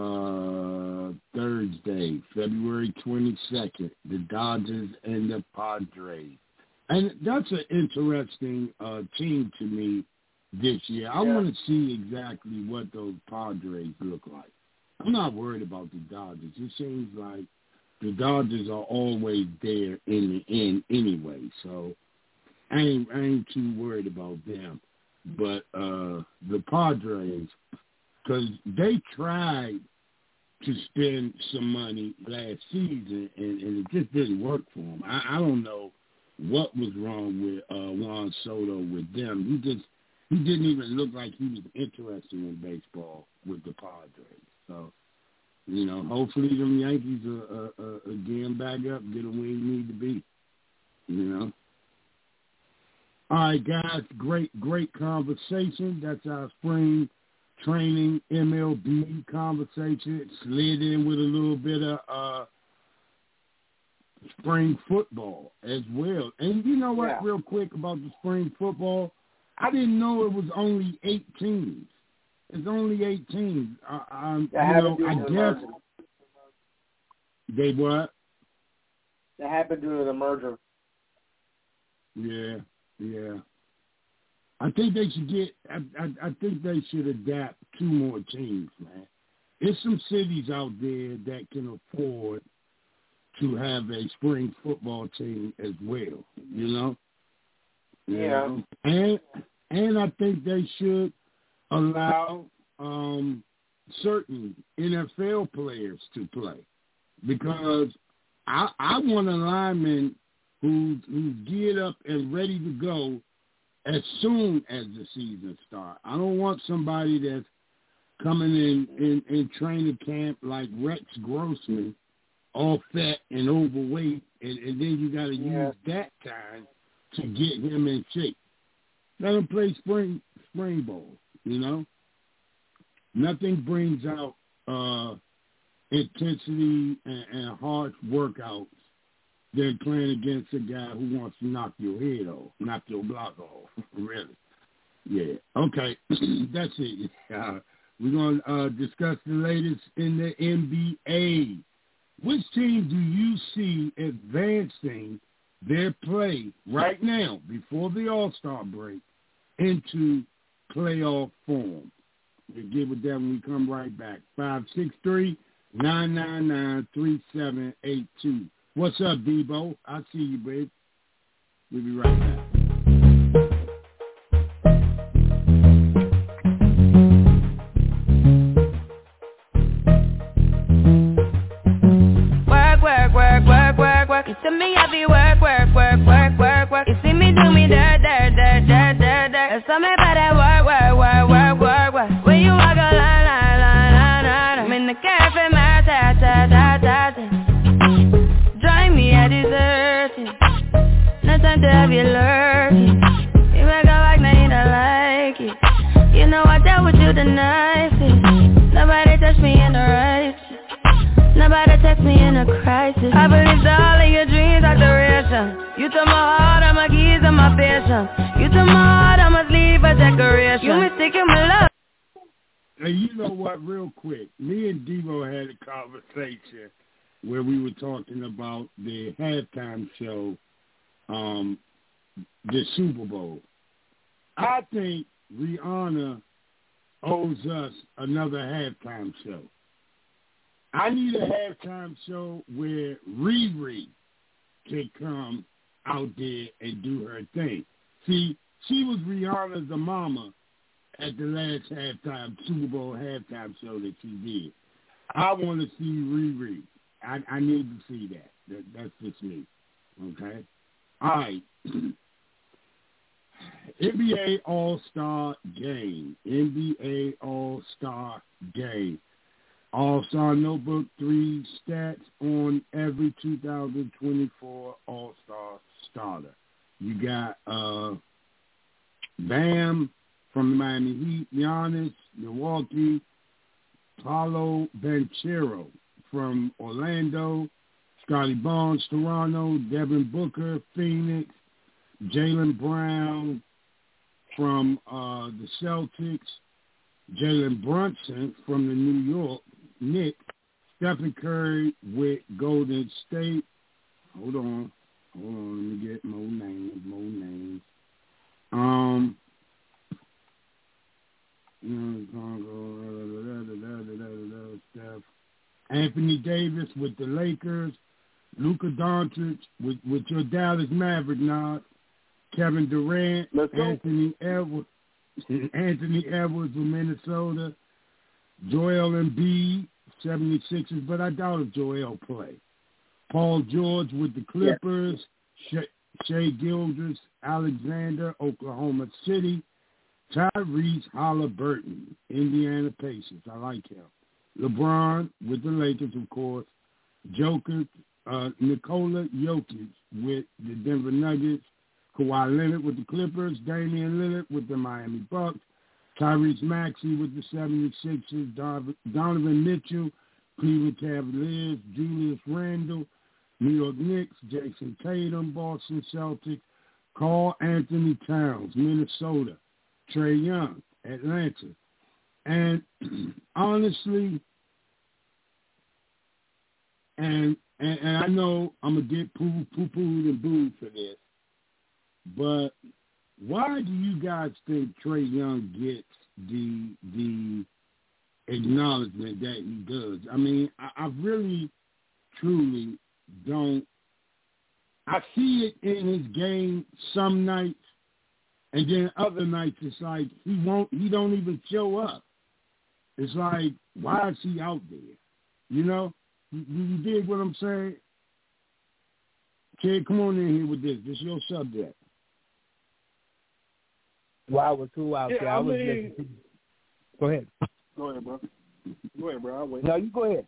Thursday, February 22nd, the Dodgers and the Padres. And that's an interesting team to me this year. I want to see exactly what those Padres look like. I'm not worried about the Dodgers. It seems like the Dodgers are always there in the end anyway, so I ain't too worried about them. But the Padres, because they tried to spend some money last season, and it just didn't work for them. I don't know what was wrong with Juan Soto with them. He didn't even look like he was interested in baseball with the Padres. So, hopefully them Yankees are getting back up, get them where you need to be. All right, guys, great conversation. That's our spring training MLB conversation. It slid in with a little bit of spring football as well. And you know what, real quick about the spring football, I didn't know it was only 8 teams. It's only 8 teams. I guess they what? That happened due to the merger. Yeah. I think they should I think they should adapt 2 more teams, man. There's some cities out there that can afford to have a spring football team as well, Yeah. And I think they should allow certain NFL players to play, because I want a lineman who's geared up and ready to go as soon as the season starts. I don't want somebody that's coming in training camp like Rex Grossman, all fat and overweight, and then you got to use that time to get him in shape. Let him play spring ball, Nothing brings out intensity and hard workouts than playing against a guy who wants to knock your head off, knock your block off, really. Yeah, okay, that's it. We're going to discuss the latest in the NBA. Which team do you see advancing their play right now, before the All-Star break, into playoff form? We'll get with that when we come right back. 563-999-3782. What's up, Debo? I see you, babe. We'll be right back. Work. You see me happy work. You see me do me dirt. There's something about that work. When you walk a line. I'm in the cafe, my ta. Drive me a dessert. No time to have you lurking. You make a like, now you don't like it. You know I dealt with you the nicest. Nobody touched me in the right. Nobody text me in a crisis. I believed all of your dreams are duration. You took my heart, all my keys, and my patience. You took my heart, I must leave a decoration. You mistaken my love. Hey, you know what, real quick, me and Devo had a conversation where we were talking about the halftime show, the Super Bowl. I think Rihanna owes us another halftime show. I need a halftime show where Riri can come out there and do her thing. See, she was Rihanna's mama at the last Super Bowl halftime show that she did. I want to see Riri. I need to see that. That's just me. Okay? All right. NBA All-Star Game. NBA All-Star Game. All-Star Notebook 3 stats on every 2024 All-Star starter. You got Bam from the Miami Heat, Giannis, Milwaukee, Paolo Banchero from Orlando, Scotty Barnes, Toronto, Devin Booker, Phoenix, Jaylen Brown from the Celtics, Jalen Brunson from the New York Knicks, Stephen Curry with Golden State. Hold on, let me get more names. Anthony Davis with the Lakers, Luka Doncic with your Dallas Maverick nod, Kevin Durant, Anthony Edwards with Minnesota, Joel Embiid, 76ers, but I doubt if Joel play. Paul George with the Clippers, Shai Gilgeous Alexander, Oklahoma City, Tyrese Halliburton, Indiana Pacers. I like him. LeBron with the Lakers, of course. Nikola Jokic with the Denver Nuggets. Kawhi Leonard with the Clippers. Damian Lillard with the Miami Bucks. Tyrese Maxey with the 76ers. Donovan Mitchell, Cleveland Cavaliers. Julius Randle, New York Knicks. Jason Tatum, Boston Celtics. Karl Anthony Towns, Minnesota. Trae Young, Atlanta. And honestly, and I know I'm going to get poo-pooed and booed for this, but why do you guys think Trae Young gets the acknowledgement that he does? I mean, I really, truly don't. I see it in his game some nights, and then other nights it's like he don't even show up. It's like, why is he out there? You know? You dig what I'm saying? Kid, come on in here with this. This is your subject. Why was who out there? Go ahead. Go ahead, bro. I'll wait. No, you go ahead.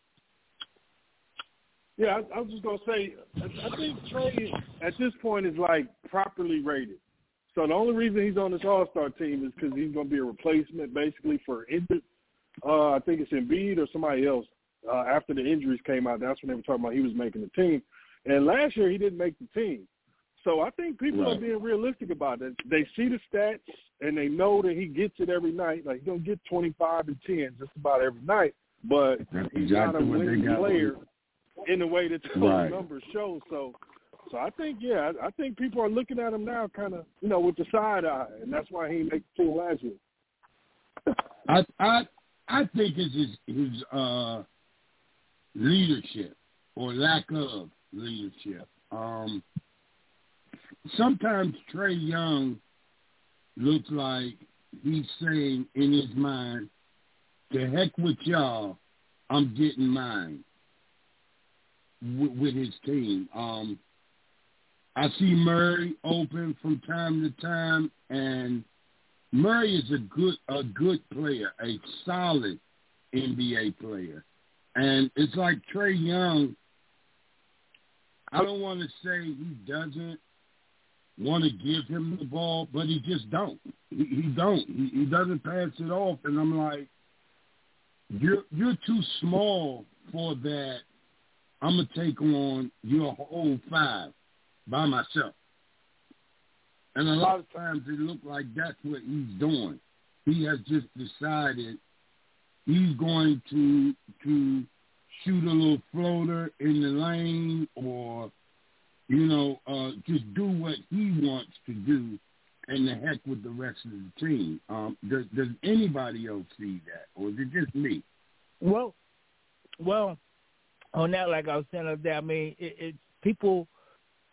Yeah, I was just going to say, I think Trae at this point is like properly rated. So the only reason he's on this All-Star team is because he's going to be a replacement basically for injured. I think it's Embiid or somebody else. After the injuries came out, that's when they were talking about he was making the team. And last year he didn't make the team. So I think people are being realistic about it. They see the stats and they know that he gets it every night. Like he's going to get 25 and 10 just about every night. But he's not a winning player in the way that those numbers show. So I think, I think people are looking at him now kind of, with the side eye, and that's why he didn't make the team last year. I think it's his leadership or lack of leadership. Sometimes Trae Young looks like he's saying in his mind, "To heck with y'all, I'm getting mine." With his team, I see Murray open from time to time, and Murray is a good player, a solid NBA player. And it's like Trae Young, I don't want to say he doesn't want to give him the ball, but he just don't. He don't. He doesn't pass it off. And I'm like, you're too small for that. I'm going to take on your whole five by myself. And a lot of times it looks like that's what he's doing. He has just decided he's going to shoot a little floater in the lane or, just do what he wants to do and the heck with the rest of the team. Does anybody else see that, or is it just me? Well, on that, like I was saying up there, I mean, people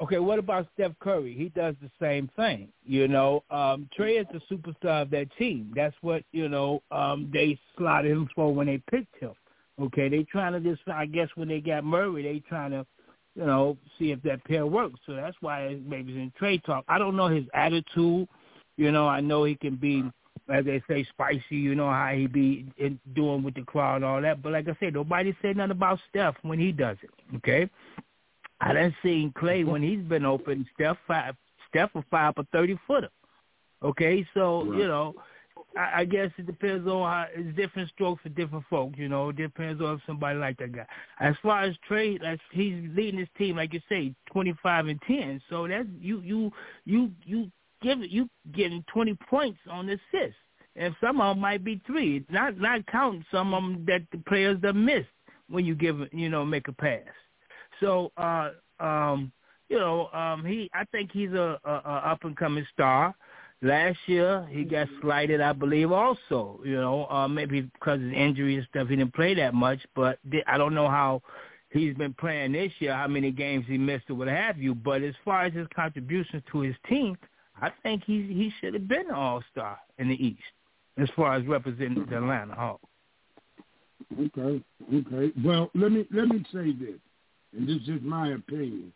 Okay, what about Steph Curry? He does the same thing. You know, Trey is the superstar of that team. That's what, you know, they slotted him for when they picked him. Okay, they trying to just, I guess when they got Murray, they trying to, you know, see if that pair works. So that's why maybe it's in trade talk. I don't know his attitude. You know, I know he can be, as they say, spicy. You know how he be doing with the crowd and all that. But like I said, nobody said nothing about Steph when he does it, okay? I done seen Clay when he's been open. Steph will fire up a 30-footer. Okay, so right. You know, I guess it depends on how it's different strokes for different folks. You know, it depends on somebody like that guy. As far as Trey, he's leading his team, like you say, 25-10. So that's you getting 20 points on the assist, and some of them might be 3. Not counting some of them that the players that missed when you make a pass. So, you know, I think he's a up and coming star. Last year he got slighted, I believe, also. You know, maybe because of injury and stuff, he didn't play that much. But I don't know how he's been playing this year, how many games he missed or what have you. But as far as his contributions to his team, I think he should have been an all-star in the East as far as representing the Atlanta Hawks. Okay. Well, let me say this, and this is my opinion.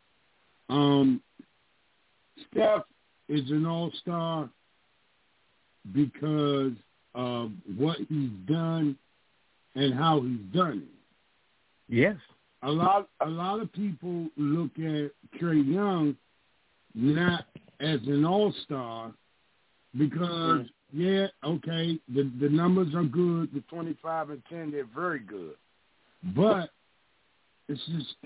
Steph is an all-star because of what he's done and how he's done it. Yes. A lot of people look at Trae Young not as an all-star because, the numbers are good. The 25 and 10, they're very good. But it's just,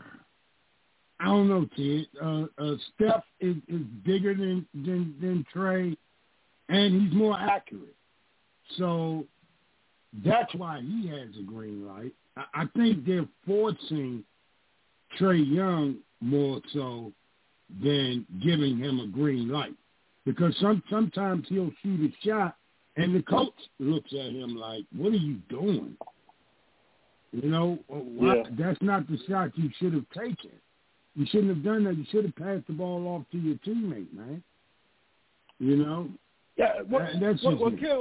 I don't know, kid. Steph is bigger than Trae, and he's more accurate. So that's why he has a green light. I think they're forcing Trae Young more so than giving him a green light. Because sometimes he'll shoot a shot, and the coach looks at him like, what are you doing? You know, That's not the shot you should have taken. You shouldn't have done that. You should have passed the ball off to your teammate, man. You know? Yeah, that's Kel,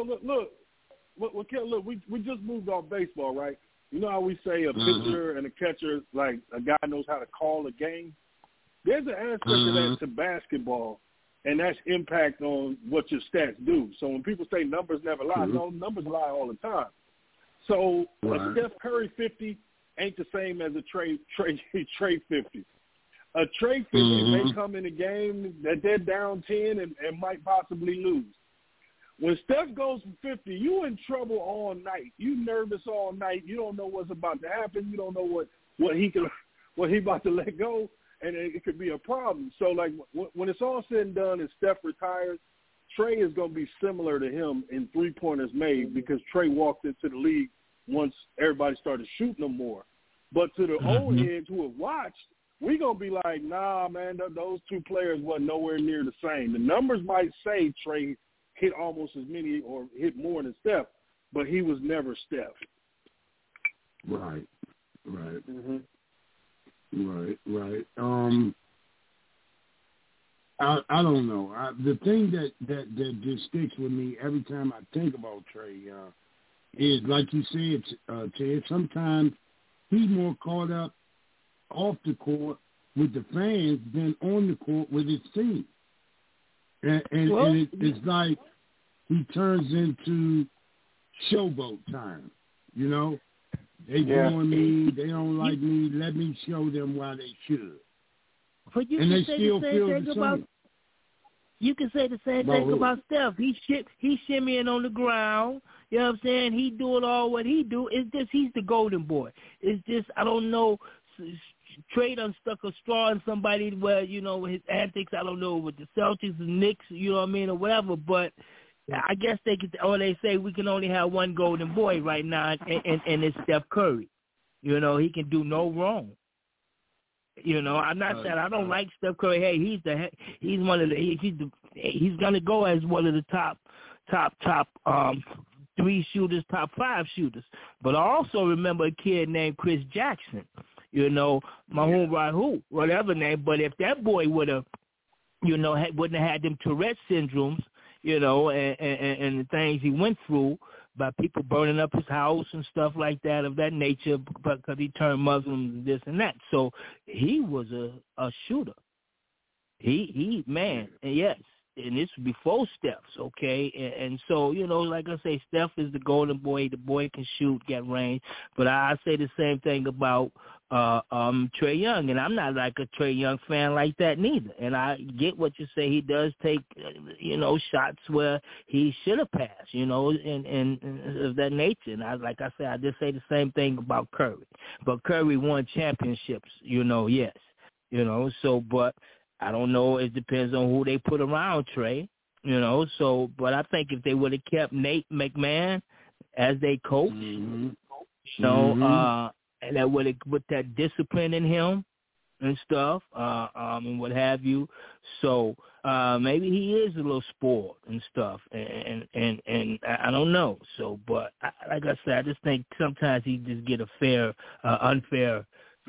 look, we just moved off baseball, right? You know how we say a pitcher and a catcher, like a guy knows how to call a game? There's an aspect of that to basketball, and that's impact on what your stats do. So when people say numbers never lie, no, numbers lie all the time. So a Steph Curry 50 ain't the same as a Trey 50. A Trey 50 may come in a game that they're down 10 and might possibly lose. When Steph goes for 50, you in trouble all night. You nervous all night. You don't know what's about to happen. You don't know what he about to let go, and it could be a problem. So, like, when it's all said and done and Steph retires, Trey is going to be similar to him in three-pointers made because Trey walked into the league once everybody started shooting them more. But to the old heads who have watched, we're going to be like, nah, man, those two players wasn't nowhere near the same. The numbers might say Trey hit almost as many or hit more than Steph, but he was never Steph. Right. Mm-hmm. Right. I don't know. The thing that just sticks with me every time I think about Trae Young is, like you said, Ted, sometimes he's more caught up off the court with the fans than on the court with his team. And it's like he turns into showboat time, you know? They doing me, they don't like me, let me show them why they should. But you and can they say still the same feel thing the about same. You can say the same thing about Steph. He shimmying on the ground. You know what I'm saying? He doing all what he do. It's just he's the golden boy. It's just, I don't know, Trey done stuck a straw in somebody where, you know, his antics, I don't know, with the Celtics and Knicks, you know what I mean, or whatever, but I guess they say we can only have one golden boy right now, and it's Steph Curry. You know, he can do no wrong. You know, I'm not saying I don't like Steph Curry. Hey, he's gonna go as one of the top 3 shooters, top 5 shooters. But I also remember a kid named Chris Jackson. Mahmoud Rahu, whatever name. But if that boy would have, wouldn't have had them Tourette syndromes, and the things he went through by people burning up his house and stuff like that of that nature because he turned Muslim and this and that. So he was a shooter. He man, yes. And this was before Steph's, okay? And so, like I say, Steph is the golden boy. The boy can shoot, get range. But I say the same thing about Trae Young. And I'm not like a Trae Young fan like that neither. And I get what you say. He does take, shots where he should have passed, and of that nature. And like I said, I just say the same thing about Curry. But Curry won championships, yes. So, but I don't know. It depends on who they put around Trae, So, but I think if they would have kept Nate McMahon as their coach, and that would have with that discipline in him and stuff, and what have you. So maybe he is a little spoiled and stuff, and I don't know. So, but like I said, I just think sometimes he just get a unfair,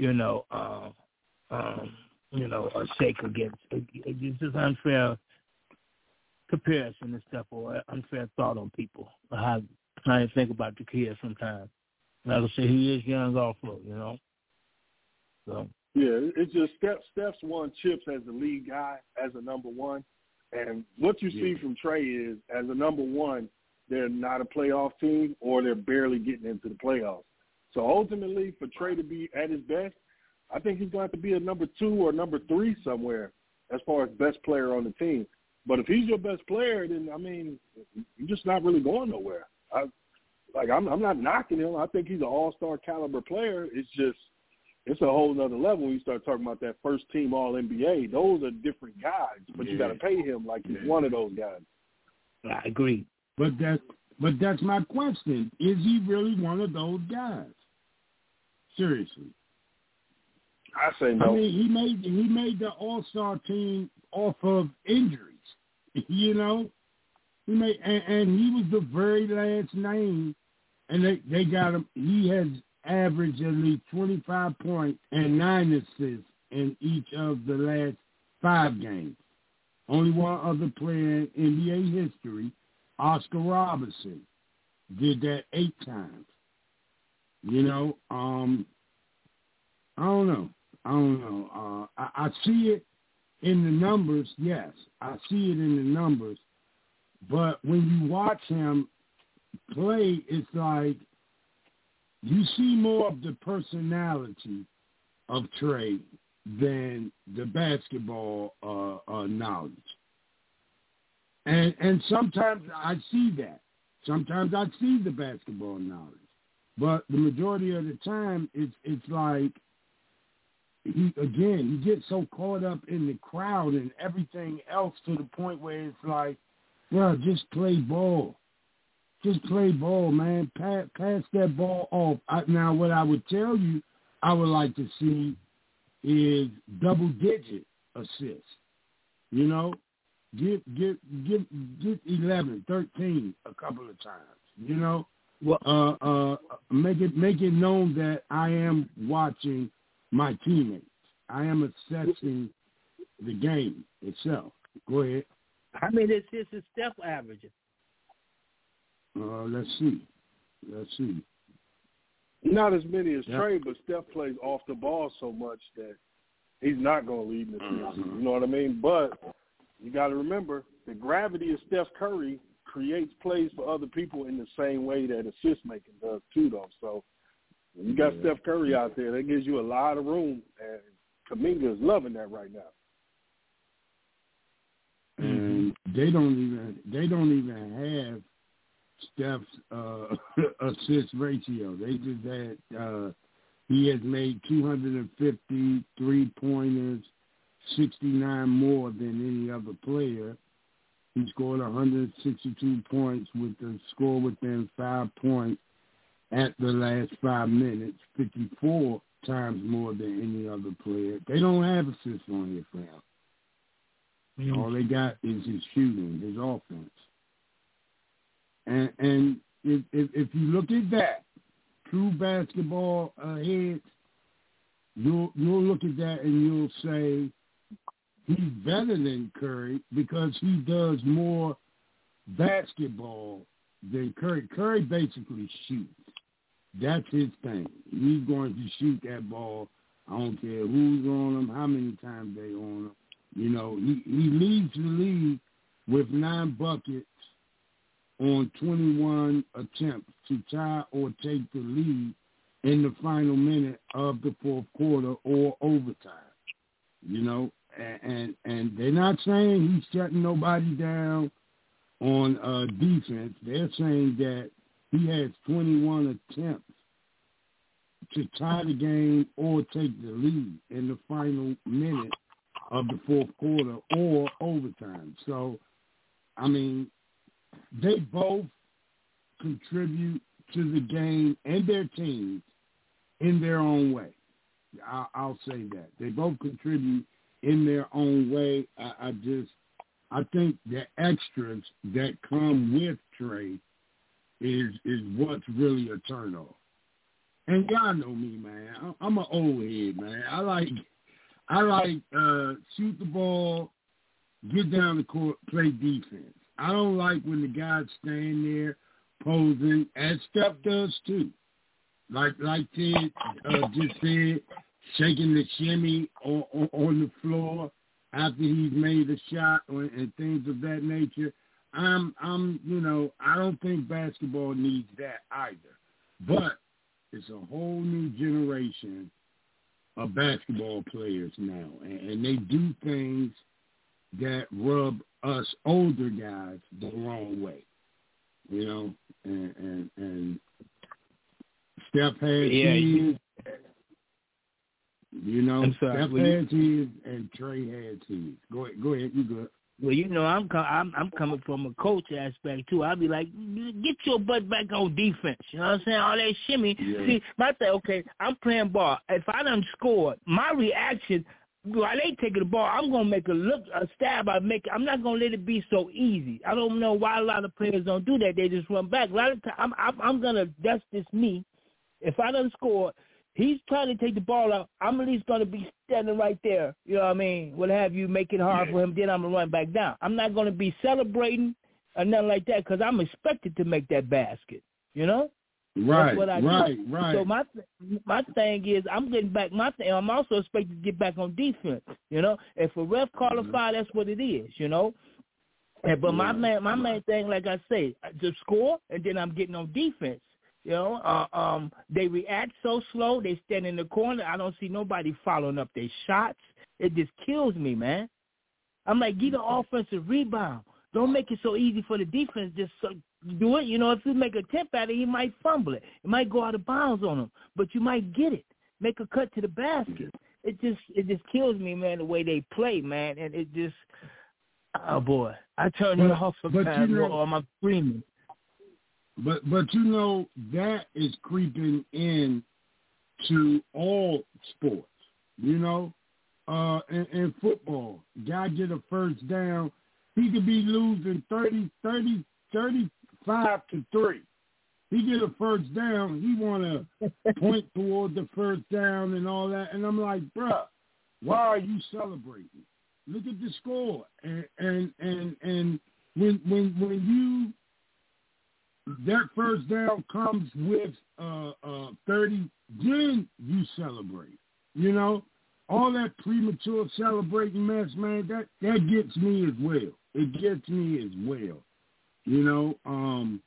a shake against. It's just unfair comparison and stuff, or unfair thought on people. How I think about the kid sometimes. Like I say, he is young also, So yeah, it's just Steph's won chips as the lead guy, as a number one, and what you see from Trae is as a number one, they're not a playoff team or they're barely getting into the playoffs. So ultimately, for Trae to be at his best, I think he's going to have to be a number 2 or number 3 somewhere as far as best player on the team. But if he's your best player, then, you're just not really going nowhere. I'm not knocking him. I think he's an all-star caliber player. It's just it's a whole nother level when you start talking about that first-team All-NBA. Those are different guys, but you got to pay him like he's one of those guys. I agree. But that's my question. Is he really one of those guys? Seriously. I say no. He made the All-Star team off of injuries. He made and he was the very last name, and they got him. He has averaged at least 25 points and 9 assists in each of the last 5 games. Only one other player in NBA history, Oscar Robertson, did that 8 times. I don't know. I see it in the numbers, yes. I see it in the numbers. But when you watch him play, it's like you see more of the personality of Trae than the basketball knowledge. And sometimes I see that. Sometimes I see the basketball knowledge. But the majority of the time, it's like, he gets so caught up in the crowd and everything else to the point where it's like, bro, just play ball. Just play ball, man. Pass that ball off. Now, what I would tell you I would like to see is double-digit assists. Get 11, 13 a couple of times. Make it known that I am watching my teammates. I am assessing the game itself. Go ahead. How many assists is Steph averaging? Let's see. Not as many as Trae, but Steph plays off the ball so much that he's not going to lead in assists. You know what I mean? But you got to remember, the gravity of Steph Curry creates plays for other people in the same way that assist making does too, though. So when you got Steph Curry out there, that gives you a lot of room, and Kuminga is loving that right now. And they don't even have Steph's assist ratio. They just had he has made 250 3-pointers, 69 more than any other player. He scored 162 points with the score within 5 points at the last 5 minutes, 54 times more than any other player. They don't have assists on here for him. Mm-hmm. All they got is his shooting, his offense. And if you look at that, true basketball heads, you'll look at that and you'll say he's better than Curry because he does more basketball than Curry. Curry basically shoots. That's his thing. He's going to shoot that ball. I don't care who's on him, how many times they on him. You know, he leads the league with 9 buckets on 21 attempts to tie or take the lead in the final minute of the fourth quarter or overtime. You know, and they're not saying he's shutting nobody down on defense. They're saying that he has 21 attempts to tie the game or take the lead in the final minute of the fourth quarter or overtime. So, I mean, they both contribute to the game and their teams in their own way. I'll say that. They both contribute in their own way. I think the extras that come with Trey is what's really a turnoff. And y'all know me, man. I'm an old head, man. I like shoot the ball, get down the court, play defense. I don't like when the guys stand there posing, as Steph does too. Like Ted just said, shaking the shimmy on the floor after he's made a shot and things of that nature. I don't think basketball needs that either. But it's a whole new generation of basketball players now, and they do things that rub us older guys the wrong way, you know. And Steph has his, you know. Steph has his, and Trey has his. Go ahead, you good. Well, you know, I'm coming from a coach aspect too. I'll be like, get your butt back on defense. You know what I'm saying? All that shimmy. Yeah. See, my thing, okay, I'm playing ball. If I done scored, my reaction while they taking the ball, I'm gonna make a stab. I'm not gonna let it be so easy. I don't know why a lot of players don't do that. They just run back. A lot of time, I'm gonna. That's just me. If I done scored, he's trying to take the ball out. I'm at least going to be standing right there. You know what I mean? What have you, make it hard for him. Then I'm going to run back down. I'm not going to be celebrating or nothing like that because I'm expected to make that basket. You know? Right, that's what I right. So my thing is I'm getting back my thing. I'm also expected to get back on defense. You know? If a ref call a foul, that's what it is. You know? But my main thing, like I say, to score, and then I'm getting on defense. You know, they react so slow. They stand in the corner. I don't see nobody following up their shots. It just kills me, man. I'm like, get an offensive rebound. Don't make it so easy for the defense. Just do it. You know, if you make a attempt at it, he might fumble it. It might go out of bounds on him, but you might get it. Make a cut to the basket. It just kills me, man, the way they play, man. And it just, oh, boy. I turn it off sometimes or I'm screaming. But you know, that is creeping in to all sports, you know. In football, guy get a first down, he could be losing 35-3. He get a first down, he want to point toward the first down and all that. And I'm like, bruh, why are you celebrating? Look at the score. And when you, that first down comes with 30, then you celebrate. You know, all that premature celebrating mess, man, that gets me as well. It gets me as well. You know,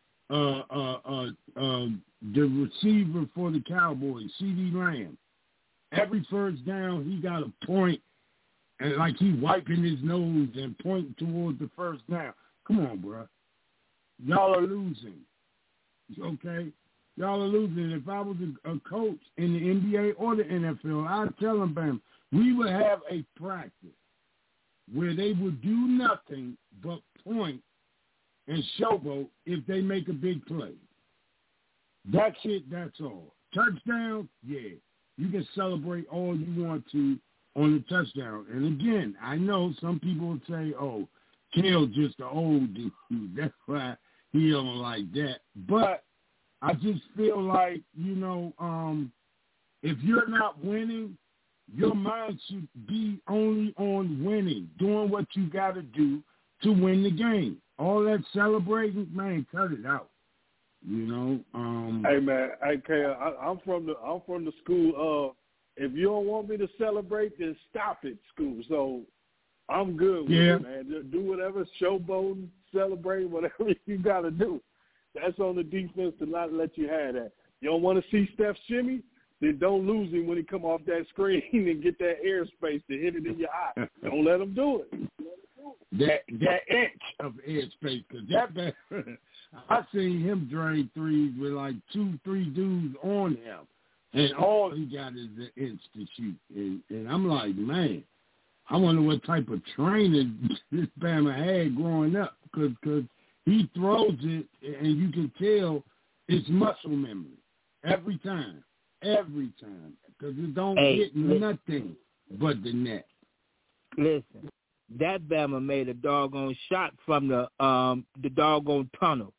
the receiver for the Cowboys, CeeDee Lamb, every first down he got a point, and like he wiping his nose and pointing towards the first down. Come on, bro. Y'all are losing, okay? Y'all are losing. If I was a coach in the NBA or the NFL, I'd tell them, bam, we would have a practice where they would do nothing but point and showboat if they make a big play. That's it, that's all. Touchdown, yeah. You can celebrate all you want to on the touchdown. And again, I know some people would say, oh, Kale's just an old dude. That's why he don't like that. But I just feel like, you know, If you're not winning, your mind should be only on winning, doing what you got to do to win the game. All that celebrating, man, cut it out. You know. Hey man, I'm from the school of if you don't want me to celebrate, then stop it. School. So I'm good with it, man. Just do whatever, showboating, celebrate, whatever you got to do. That's on the defense to not let you have that. You don't want to see Steph shimmy? Then don't lose him when he come off that screen and get that airspace to hit it in your eye. Don't let him do it. That inch of airspace, because that I seen him drain threes with like 2-3 dudes on him, and all he got is an inch to shoot. And I'm like, man, I wonder what type of training this Bama had growing up, because he throws it, and you can tell it's muscle memory every time, because it don't hit nothing but the net. Listen, that Bama made a doggone shot from the doggone tunnel.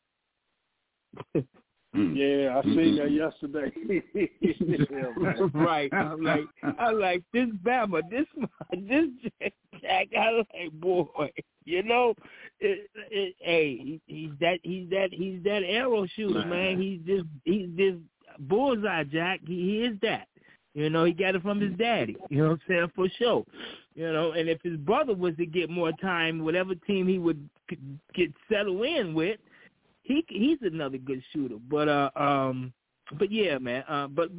Yeah, I seen that yesterday. Yeah, right. I'm like this Bama, this Jack. I like, boy, you know, hey, he's that arrow shooter, man. He's this bullseye Jack. He is that. You know, he got it from his daddy. You know what I'm saying? For sure. You know, and if his brother was to get more time, whatever team he would get settled in with, he's another good shooter. But yeah, man. But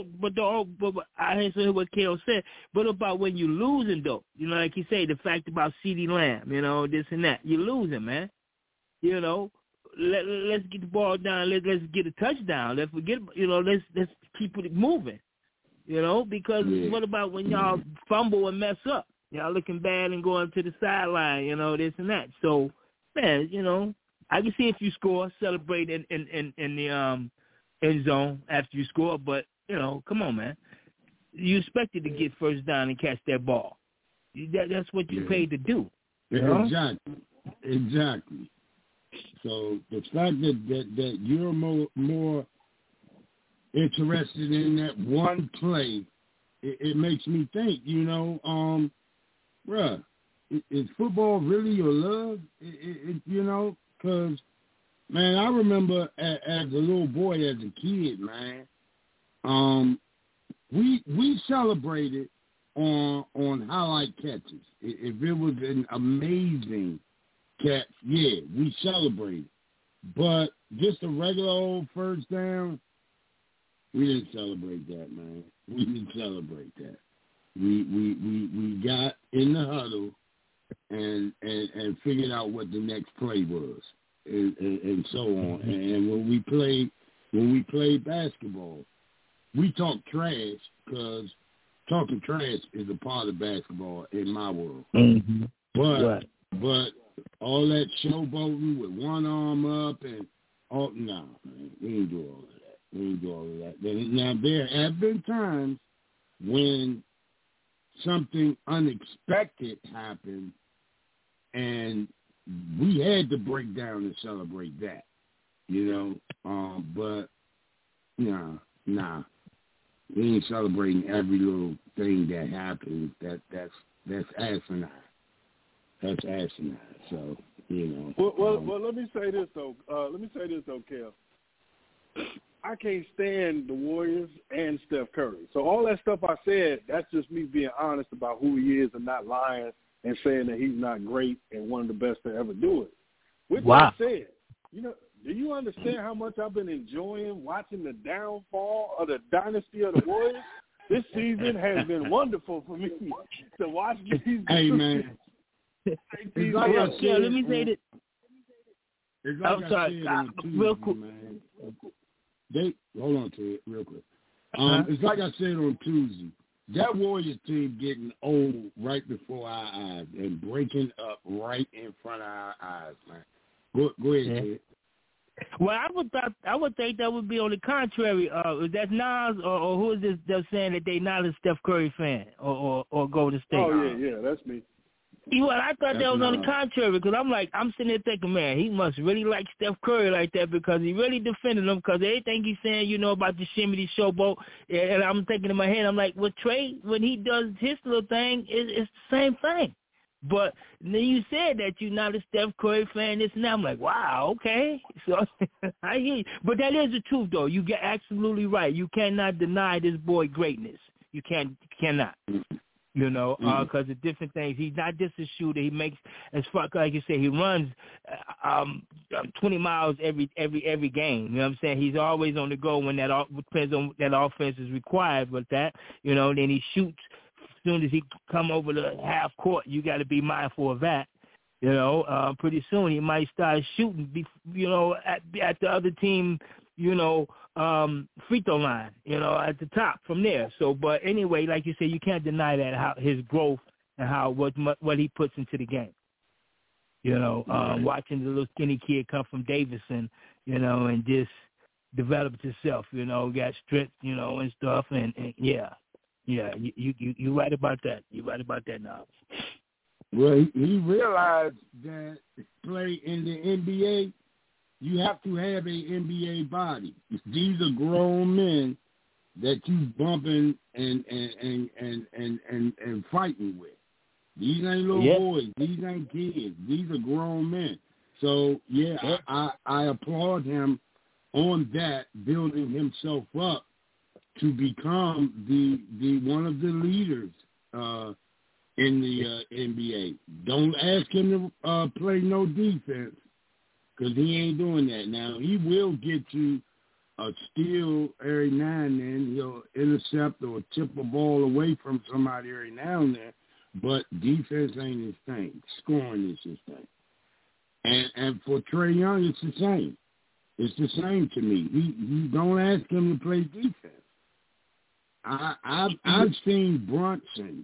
I hear what Kale said. But about when you losing though, you know, like you say, the fact about CeeDee Lamb, you know, this and that, you're losing, man. You know, let's get the ball down. Let's get a touchdown. Let's forget. You know, let's keep it moving. You know, because what about when y'all fumble and mess up? Y'all looking bad and going to the sideline, you know, this and that. So, man, you know, I can see if you score, celebrate in the end zone after you score, but, you know, come on, man. You expected to get first down and catch that ball. That's what you paid to do. You know? Exactly. So the fact that you're more interested in that one play, it makes me think, you know, bruh, is football really your love? You know, because, man, I remember as a little boy, as a kid, man, we celebrated on highlight catches. If it was an amazing catch, yeah, we celebrated. But just a regular old first down, we didn't celebrate that, man. We didn't celebrate that. We got in the huddle and figured out what the next play was, and so on. And when we played basketball, we talked trash, because talking trash is a part of basketball in my world. Mm-hmm. But all that showboating with one arm up and all, no, man, we didn't do all of that. We didn't do all of that. Now, there have been times when something unexpected happened, and we had to break down and celebrate that, you know. But, nah. We ain't celebrating every little thing that happens. That's asinine. That's asinine. So, you know. Well, let me say this, though. Kel. I can't stand the Warriors and Steph Curry. So all that stuff I said, that's just me being honest about who he is and not lying and saying that he's not great and one of the best to ever do it. With that said, you know, do you understand how much I've been enjoying watching the downfall of the dynasty of the Warriors? This season has been wonderful for me to watch these. Hey, man. Let me say this. I'm sorry. Real quick. Man. Hold on to it real quick. It's like I said on Tuesday. That Warriors team getting old right before our eyes and breaking up right in front of our eyes, man. Go ahead, Ted. Well, I would think that would be on the contrary. Is that Nas or who is this that's saying that they not a Steph Curry fan or Golden State? Oh yeah, that's me. I thought that was on the contrary, because I'm sitting there thinking, man, he must really like Steph Curry like that, because he really defended him, because everything he's saying, about the shimmy showboat, and I'm thinking in my head, I'm like, well, Trey, when he does his little thing, it's the same thing. But then you said that you're not a Steph Curry fan, this and that. I'm like, wow, okay. So I hear you. But that is the truth, though. You get absolutely right. You cannot deny this boy greatness. You cannot. Because of different things. He's not just a shooter. He makes, as far like you said, he runs 20 miles every game. You know what I'm saying? He's always on the go when that depends on that offense is required with that. Then he shoots. As soon as he come over the half court, you got to be mindful of that. Pretty soon he might start shooting, at the other team, free throw line, at the top from there. So, but anyway, like you said, you can't deny that, how his growth and what he puts into the game. Watching the little skinny kid come from Davidson, and just develop himself, got strength, and stuff, and yeah. Yeah, you right about that. You're right about that now. Well, he realized that to play in the NBA, you have to have a NBA body. These are grown men that you bumping and fighting with. These ain't little boys. These ain't kids. These are grown men. So I applaud him on that, building himself up to become the one of the leaders in the NBA. Don't ask him to play no defense, because he ain't doing that. Now, he will get you a steal every now and then. He'll intercept or tip a ball away from somebody every now and then, but defense ain't his thing. Scoring is his thing. And for Trae Young, it's the same. It's the same to me. You don't ask him to play defense. I've seen Brunson.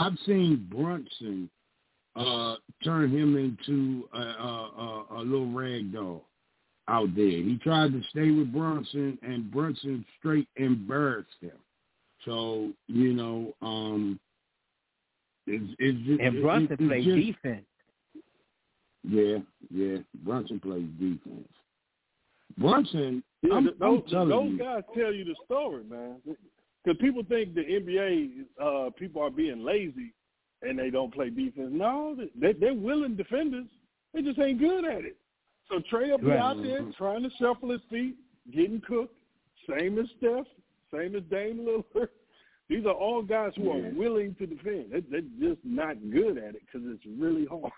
Turn him into a little rag doll out there. He tried to stay with Brunson, and Brunson straight embarrassed him. So Brunson plays defense. Yeah. Brunson plays defense. Brunson, those guys tell you the story, man. Because people think the NBA people are being lazy and they don't play defense. No, they're willing defenders. They just ain't good at it. So Trae will be out there trying to shuffle his feet, getting cooked, same as Steph, same as Dame Lillard. These are all guys who are willing to defend. They're just not good at it because it's really hard.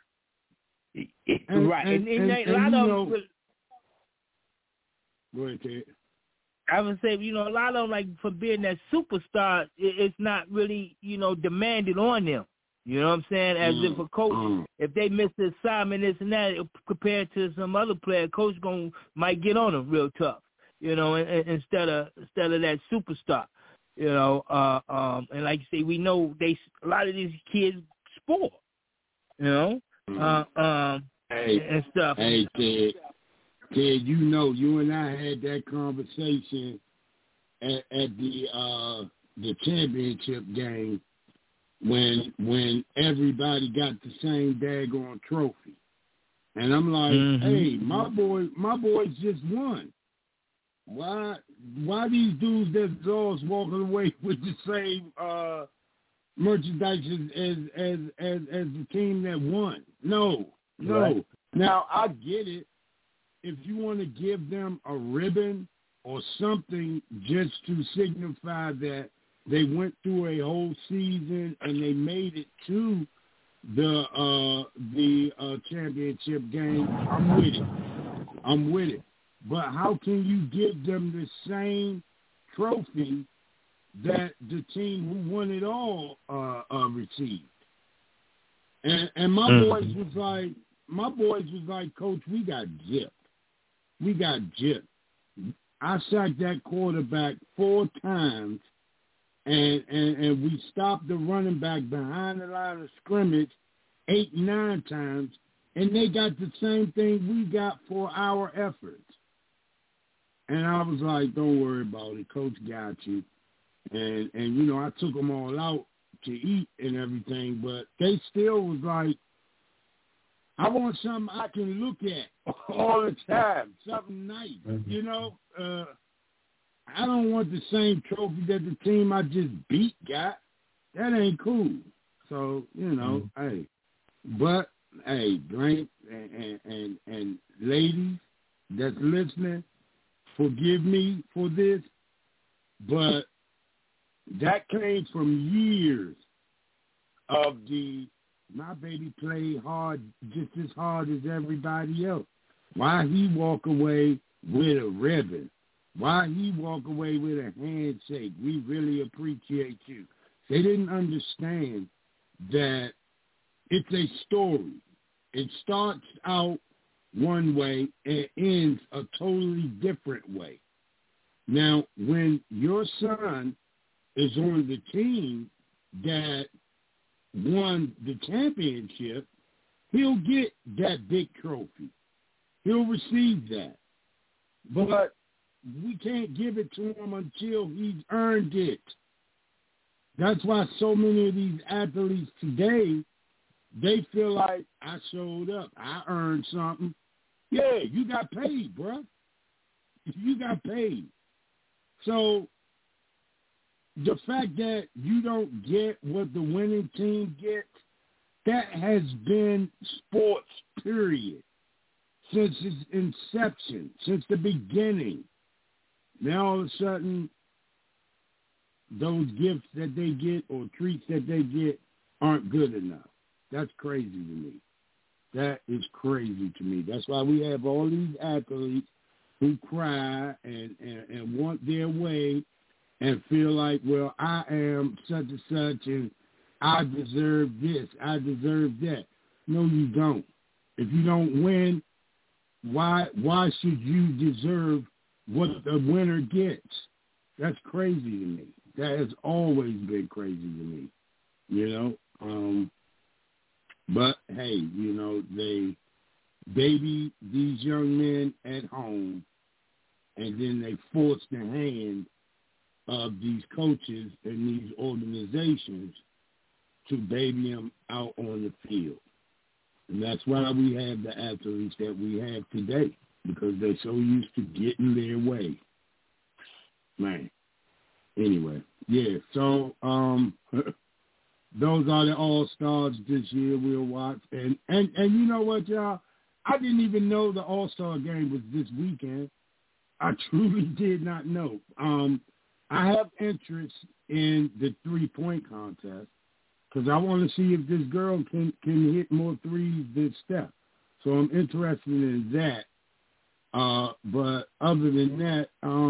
Right. And a lot of them. Go ahead, Ted. I would say, a lot of them, like, for being that superstar, it's not really, demanded on them. You know what I'm saying? As if a coach, if they miss the assignment, this and that, compared to some other player, coach might get on them real tough, instead of that superstar, and like you say, we know a lot of these kids sport, and stuff. Hey, Ted, you and I had that conversation at the championship game when everybody got the same daggone trophy, and I'm like, hey, my boys just won. Why these dudes that's always walking away with the same merchandise as the team that won? No. Right. Now I get it. If you want to give them a ribbon or something just to signify that they went through a whole season and they made it to the championship game, I'm with it. But how can you give them the same trophy that the team who won it all received? And my boys was like, Coach, we got gypped. I sacked that quarterback 4 times, and we stopped the running back behind the line of scrimmage 8, 9 times, and they got the same thing we got for our efforts. And I was like, don't worry about it. Coach got you. And I took them all out to eat and everything, but they still was like, I want something I can look at all the time, something nice, you know. I don't want the same trophy that the team I just beat got. That ain't cool. So, you know, hey. But, hey, drink and ladies that's listening, forgive me for this, but that came from years of my baby played hard, just as hard as everybody else. Why he walk away with a ribbon? Why he walk away with a handshake? We really appreciate you. They didn't understand that it's a story. It starts out one way and ends a totally different way. Now, when your son is on the team that won the championship, he'll get that big trophy. He'll receive that. But we can't give it to him until he's earned it. That's why so many of these athletes today, they feel like, I showed up. I earned something. Yeah, you got paid, bro. You got paid. So the fact that you don't get what the winning team gets, that has been sports, period, since its inception, since the beginning. Now all of a sudden, those gifts that they get or treats that they get aren't good enough. That's crazy to me. That is crazy to me. That's why we have all these athletes who cry and want their way and feel like, well, I am such and such and I deserve this, I deserve that. No, you don't. If you don't win, why should you deserve what the winner gets? That's crazy to me. That has always been crazy to me, you know. But, hey, you know, they baby these young men at home, and then they force the hand of these coaches and these organizations to baby them out on the field. And that's why we have the athletes that we have today, because they're so used to getting their way. Man. Anyway, yeah, so those are the All-Stars this year we'll watch. And you know what, y'all? I didn't even know the All-Star game was this weekend. I truly did not know. I have interest in the three-point contest because I want to see if this girl can hit more threes than Steph. So I'm interested in that. But other than that,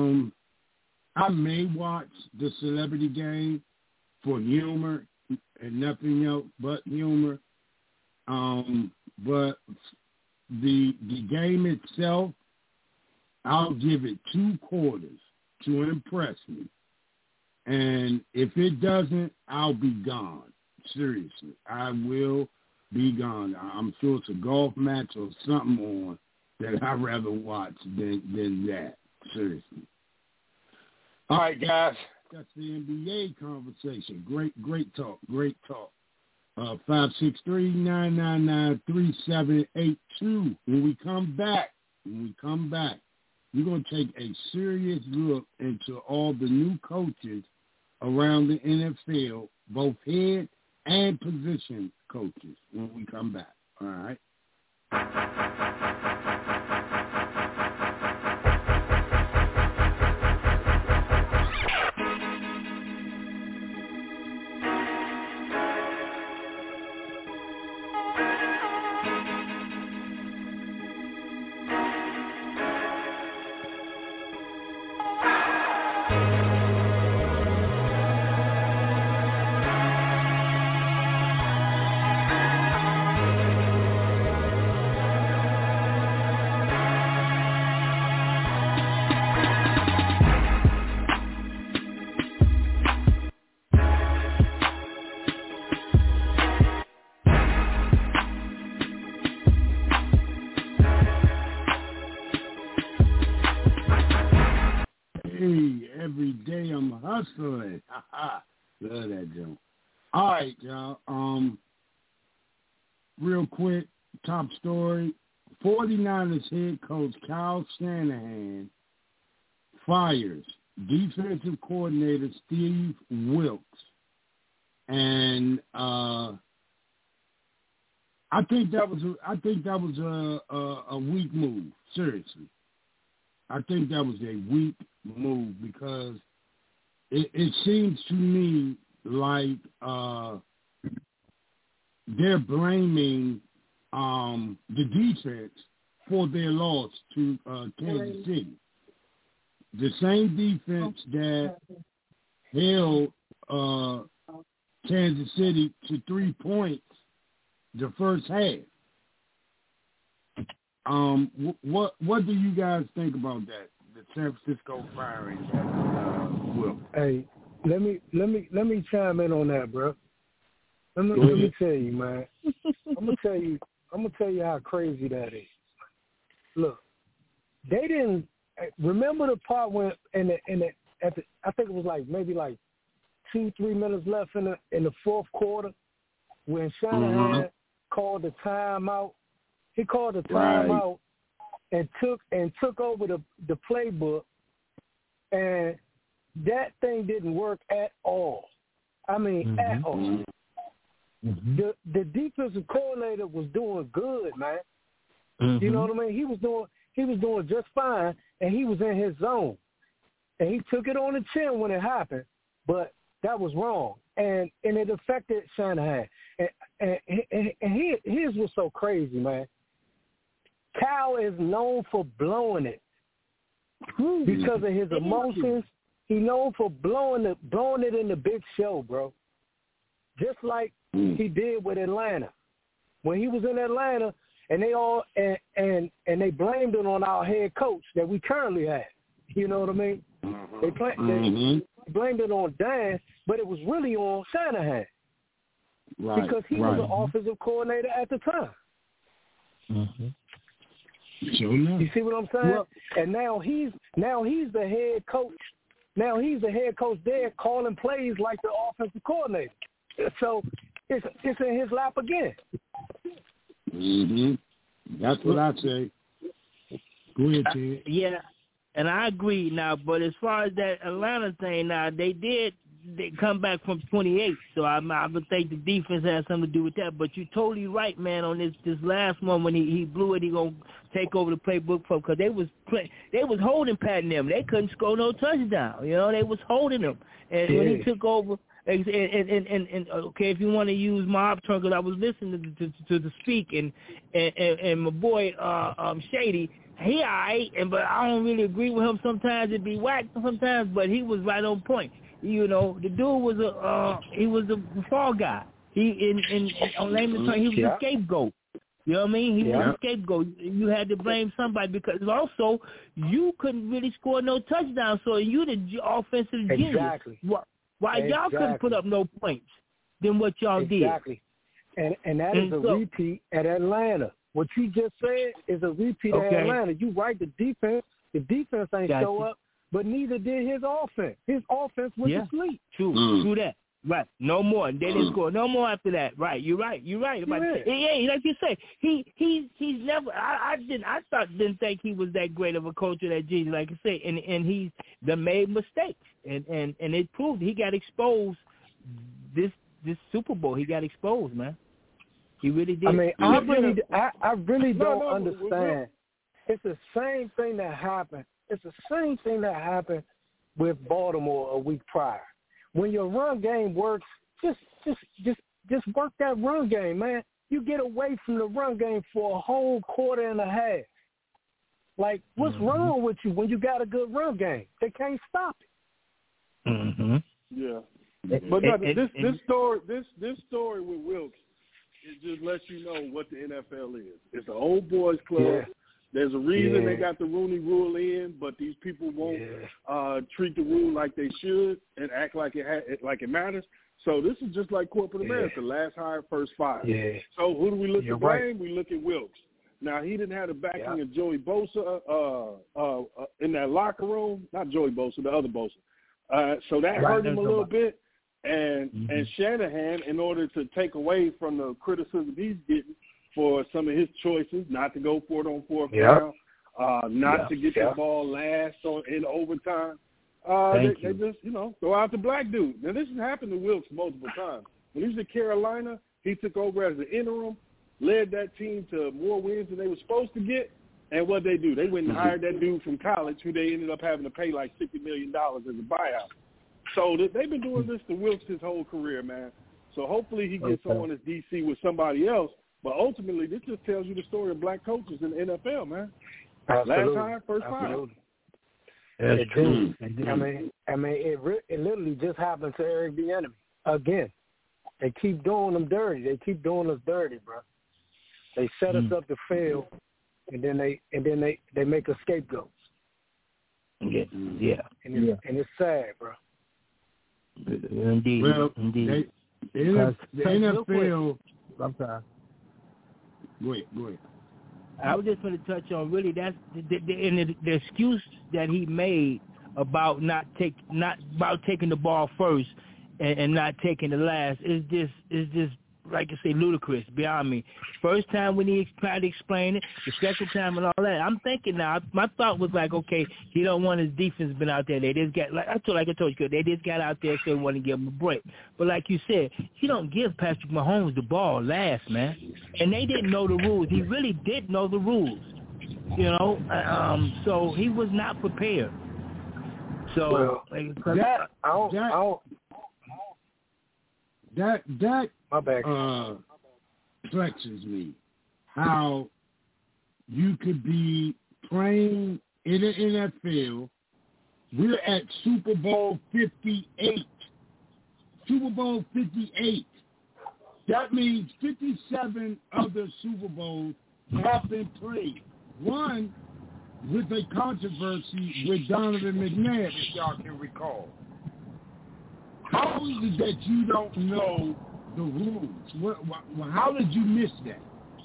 I may watch the celebrity game for humor and nothing else but humor. But the game itself, I'll give it 2 quarters to impress me. And if it doesn't, I'll be gone. Seriously, I will be gone. I'm sure it's a golf match or something on that I'd rather watch than that. Seriously. All right, guys. That's the NBA conversation. Great talk. 563-999-3782. When we come back, we're going to take a serious look into all the new coaches around the NFL, both head and position coaches, when we come back. All right? Every day I'm hustling. Love that joke. All right, y'all. Real quick, top story. 49ers head coach Kyle Shanahan fires defensive coordinator Steve Wilks. And I think that was a weak move. Seriously, I think that was a weak move because it seems to me like they're blaming the defense for their loss to Kansas City. The same defense that held Kansas City to 3 points the first half. What do you guys think about that? The San Francisco firing Will. Hey, let me chime in on that, bro. Let me tell you, man. I'm gonna tell you how crazy that is. Look, they didn't remember the part when I think it was like maybe like 2-3 minutes left in the fourth quarter when Shanahan called the timeout. He called the timeout and took over the playbook, and that thing didn't work at all. I mean, at all. The defensive coordinator was doing good, man. You know what I mean? He was doing just fine, and he was in his zone. And he took it on the chin when it happened, but that was wrong, and it affected Shanahan. And here's what's so crazy, man. Cal is known for blowing it because of his emotions. He's known for blowing it in the big show, bro. Just like he did with Atlanta. When he was in Atlanta, and they all and they blamed it on our head coach that we currently have. You know what I mean? They blamed it on Dan, but it was really on Shanahan because he was the offensive coordinator at the time. You see what I'm saying? Well, and now he's the head coach. Now he's the head coach there calling plays like the offensive coordinator. So it's in his lap again. That's what I say. Go ahead, Ted. Yeah, and I agree now. But as far as that Atlanta thing, now they come back from 28, so I would think the defense has something to do with that. But you're totally right, man. On this last one when he blew it, he gonna take over the playbook because they was holding Pat and them. They couldn't score no touchdown. You know, they was holding them, and when he took over. And okay, if you want to use mob term, because I was listening to the speak and my boy Shady, he alright, but I don't really agree with him. Sometimes it be whack, sometimes, but he was right on point. You know, the dude was a fall guy. He on layman's term, he was a scapegoat. You know what I mean? He was a scapegoat. You had to blame somebody because also you couldn't really score no touchdowns, so you the offensive genius. Exactly. Why y'all couldn't put up no points than what y'all did? Exactly. And that is a repeat at Atlanta. What you just said is a repeat at Atlanta. You right, the defense ain't show up, but neither did his offense. His offense went to sleep. True that. Right. No more. They didn't score no more after that. Right. You're right. But like you say, he's never. I didn't think he was that great of a coach or that genius. Like I say, and he's made mistakes, and it proved he got exposed. This Super Bowl, he got exposed, man. He really did. I mean, I really don't understand. It's the same thing that happened. It's the same thing that happened with Baltimore a week prior. When your run game works, just work that run game, man. You get away from the run game for a whole quarter and a half. Like, what's wrong with you when you got a good run game? They can't stop it. Yeah, but no, this story with Wilks, it just lets you know what the NFL is. It's an old boys club. Yeah. There's a reason they got the Rooney Rule in, but these people won't treat the rule like they should and act like it matters. So this is just like corporate America, last hire, first fire. Yeah. So who do we look to blame? Right. We look at Wilks. Now, he didn't have the backing of Joey Bosa in that locker room. Not Joey Bosa, the other Bosa. So that hurt him a little bit. And Shanahan, in order to take away from the criticism he's getting for some of his choices, not to go for it on fourth down, not to get the ball last in overtime, they just, throw out the black dude. Now, this has happened to Wilkes multiple times. When he was at Carolina, he took over as the interim, led that team to more wins than they were supposed to get. And what they do, they went and hired that dude from college who they ended up having to pay like $60 million as a buyout. So they've been doing this to Wilkes his whole career, man. So hopefully he gets on as DC with somebody else. But ultimately, this just tells you the story of black coaches in the NFL, man. Absolutely. Last time, first time. That's true. I mean, it literally just happened to Eric Bieniemy again. They keep doing them dirty. They keep doing us dirty, bro. They set us up to fail, and then they make us scapegoats. Yeah. And it's sad, bro. Indeed. Well, indeed. The NFL. I'm sorry. Go ahead. I was just going to touch on really that's the excuse that he made about taking the ball first and not taking the last is just like I say, ludicrous, beyond me. First time when he tried to explain it, the second time and all that, I'm thinking now, my thought was like, okay, he don't want his defense been out there. They just got, like I told you, they just got out there so they want to give him a break. But like you said, he don't give Patrick Mahomes the ball last, man. And they didn't know the rules. He really did know the rules, so he was not prepared. So, that my bad. Flexes me how you could be playing in the NFL. We're at Super Bowl 58. Super Bowl 58. That means 57 other Super Bowls have been played. One with a controversy with Donovan McNabb, if y'all can recall. How is it that you don't know the rules? How did you miss that?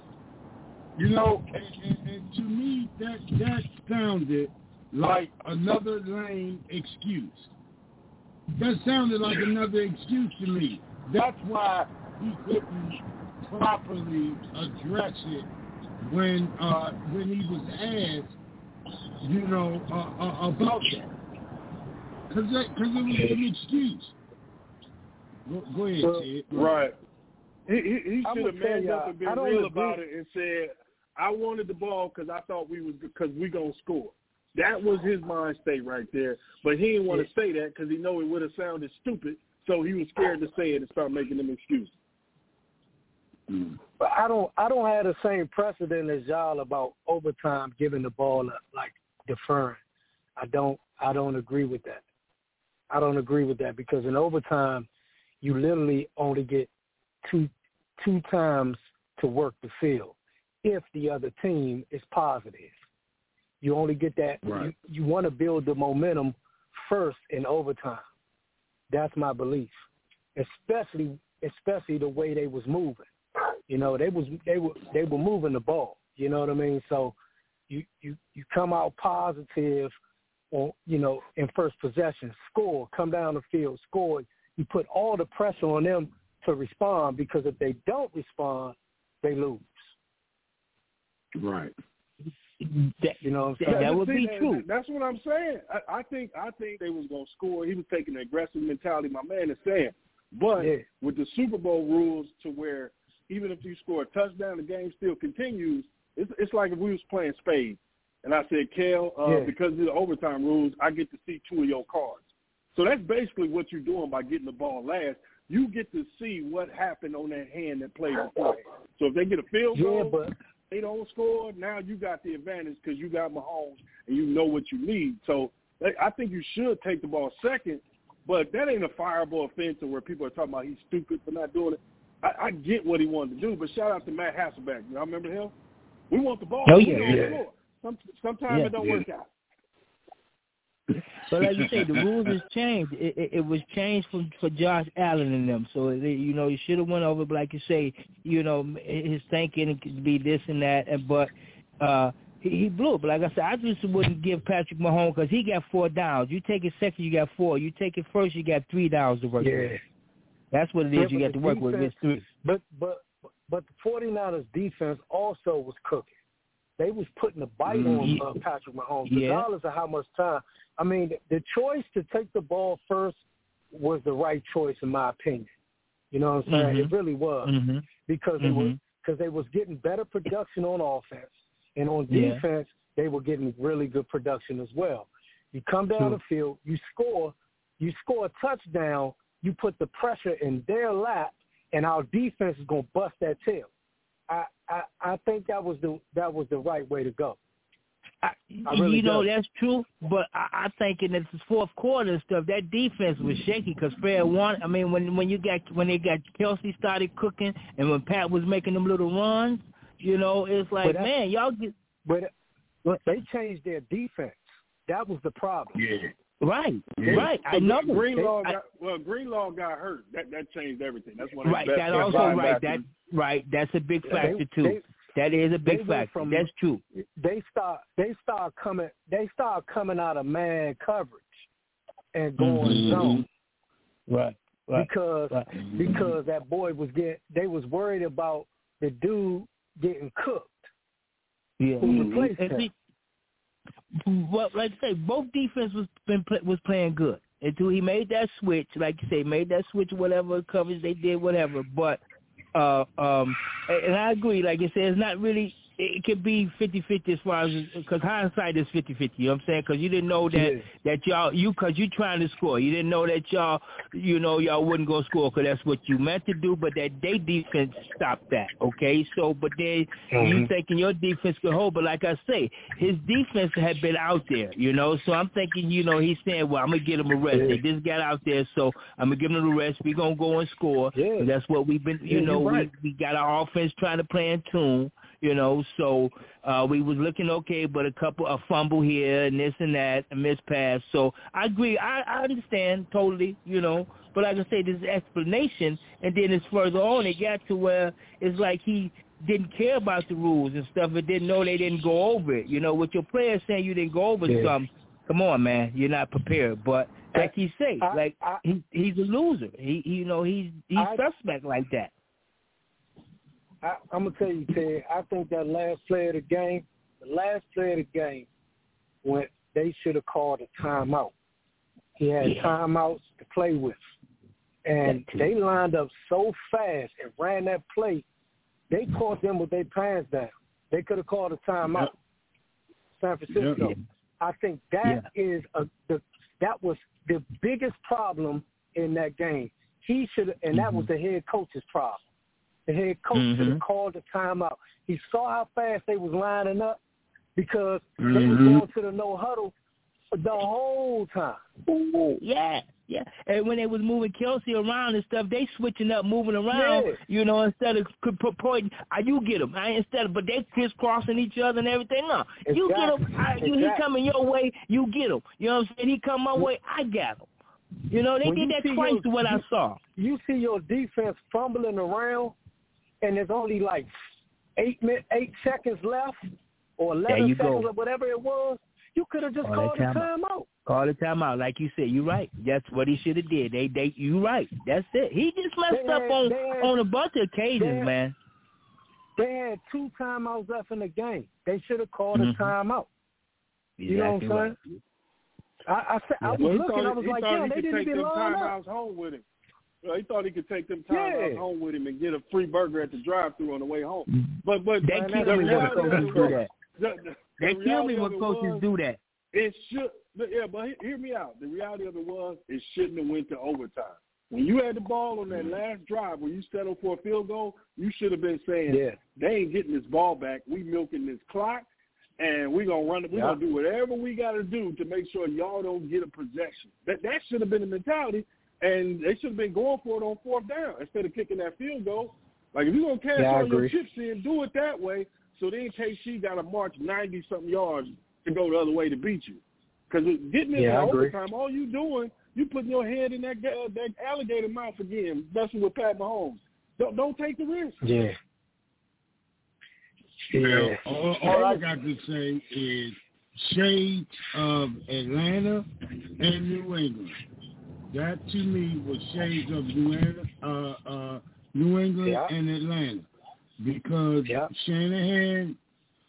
And to me, that sounded like another lame excuse. That sounded like another excuse to me. That's why he couldn't properly address it when he was asked, about that. Because it was an excuse. Go ahead, Ted. Right. He should have manned up and been real about it and said, I wanted the ball because I thought we going to score. That was his mind state right there. But he didn't want to say that because he knew it would have sounded stupid, so he was scared to say it and start making them excuses. But I don't have the same precedent as y'all about overtime giving the ball up, like deferring. I don't agree with that. I don't agree with that because in overtime, you literally only get two times to work the field if the other team is positive. You only get that. Right. You want to build the momentum first in overtime. That's my belief, especially the way they was moving. They were moving the ball. You know what I mean? So you come out positive on, in first possession, score, come down the field, score. You put all the pressure on them to respond because if they don't respond, they lose. Right. That would be true. That's what I'm saying. I think they was going to score. He was taking the aggressive mentality my man is saying. But with the Super Bowl rules to where even if you score a touchdown, the game still continues, it's like if we was playing spades. And I said, Kel, because of the overtime rules, I get to see two of your cards. So that's basically what you're doing by getting the ball last. You get to see what happened on that hand that played before. So if they get a field goal, they don't score, now you got the advantage because you got Mahomes and you know what you need. So I think you should take the ball second, but that ain't a fireable offense where people are talking about he's stupid for not doing it. I get what he wanted to do, but shout out to Matt Hasselbeck. Y'all remember him? We want the ball. Oh, we don't score. Sometimes it don't work out. But like you say, the rules has changed. It was changed for Josh Allen and them. So he should have went over. But like you say, his thinking could be this and that. But he blew it. But like I said, I just wouldn't give Patrick Mahomes because he got 4 downs. You take it second, you got 4. You take it first, you got 3 downs to work with. That's what it is. You got to work with against 3. But the 49ers defense also was cooking. They was putting a bite on Patrick Mahomes, regardless of how much time. I mean, the choice to take the ball first was the right choice, in my opinion. You know what I'm saying? It really was because they was getting better production on offense, and on defense they were getting really good production as well. You come down the field, you score a touchdown, you put the pressure in their lap, and our defense is gonna bust that tail. I think that was the right way to go. I really that's true, but I think in the fourth quarter and stuff, that defense was shaky because Fred won. I mean, when they got Kelsey started cooking, and when Pat was making them little runs, it's like, man, y'all get. But they changed their defense. That was the problem. Yeah. Right. I know. Greenlaw got hurt. That changed everything. That's one of the best. That also that's a big factor too. That is a big factor. That's true. They start coming out of man coverage and going zone. Right. Because that boy they was worried about the dude getting cooked. Yeah. Who replaced him. Well, like I say, both defense was playing good until he made that switch. Like you say, whatever coverage they did, whatever. But and I agree. Like you said, it's not really. It could be 50-50 as far as because hindsight is 50-50. You know what I'm saying? Because you didn't know that y'all because you trying to score. You didn't know that y'all wouldn't go score because that's what you meant to do. But that they defense stopped that. Okay, so but then you thinking your defense could hold. But like I say, his defense had been out there. So I'm thinking he's saying, well, I'm gonna get him a rest. They just got out there, so I'm gonna give him a rest. We're gonna go and score. Yeah. That's what we've been. We got our offense trying to play in tune. So we was looking okay, but a fumble here and this and that, a missed pass. So I agree. I understand totally, But like I say, this explanation, and then it's further on, it got to where it's like he didn't care about the rules and stuff and didn't know they didn't go over it. With your players saying you didn't go over something, come on, man, you're not prepared. But like he say, he's a loser. He's suspect like that. I'm going to tell you, Ted, I think that last play of the game, when they should have called a timeout. He had timeouts to play with. And they lined up so fast and ran that play, they caught them with their pants down. They could have called a timeout. San Francisco. I think that that was the biggest problem in that game. He should have, and that was the head coach's problem. The head coach should have called the timeout. He saw how fast they was lining up because they was going to the no huddle the whole time. Yeah. And when they was moving Kelsey around and stuff, they switching up, moving around. Instead of pointing, you get him. But they crisscrossing each other and everything. No, you get him. He coming your way, you get him. You know what I'm saying? He come my way, I got him. They did that twice to what I saw. You see your defense fumbling around, and there's only like 8 seconds left or 11 seconds or whatever it was. You could have just called a timeout. Call a timeout, like you said. You're right. That's what he should have did. You right. That's it. He just messed up on a bunch of occasions, man. They had 2 timeouts left in the game. They should have called a timeout. You know what I'm saying? I was looking. I was like, yeah, they didn't even line up. Home with him. He thought he could take them timeouts home with him and get a free burger at the drive-thru on the way home. But they kill me when coaches do that. They kill me when coaches do that. It should, but hear me out. The reality of it was it shouldn't have went to overtime. When you had the ball on that last drive where you settled for a field goal, you should have been saying, they ain't getting this ball back. We milking this clock, and we're going to run it. We're going to do whatever we got to do to make sure y'all don't get a possession. That should have been the mentality, and they should have been going for it on 4th down instead of kicking that field goal. Like, if you're going to cash all your chips in, do it that way, so then KC got to march 90-something yards to go the other way to beat you. Because getting into overtime, all you doing, you putting your head in that alligator mouth again, messing with Pat Mahomes. Don't take the risk. Yeah. Well, all I got to say is shades of Atlanta and New England. That to me was shades of New England and Atlanta, because Shanahan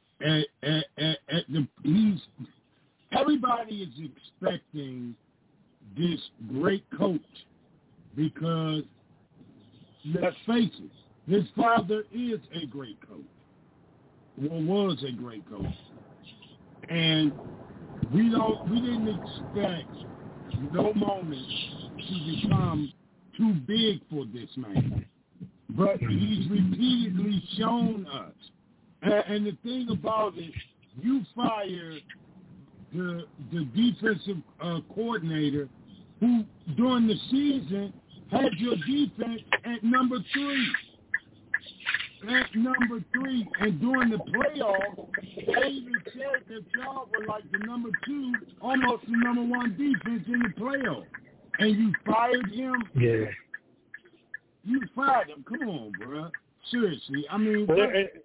everybody is expecting this great coach, because let's face it, his father is a great coach, or was a great coach, and we didn't expect no moment to become too big for this man, but he's repeatedly shown us. And the thing about it, you fire the defensive coordinator who during the season had your defense at number 3. At number 3, and during the playoffs, they even said that y'all were like the number 2, almost the number 1 defense in the playoffs. And you fired him? Yeah. You fired him. Come on, bro. Seriously. I mean, Kel,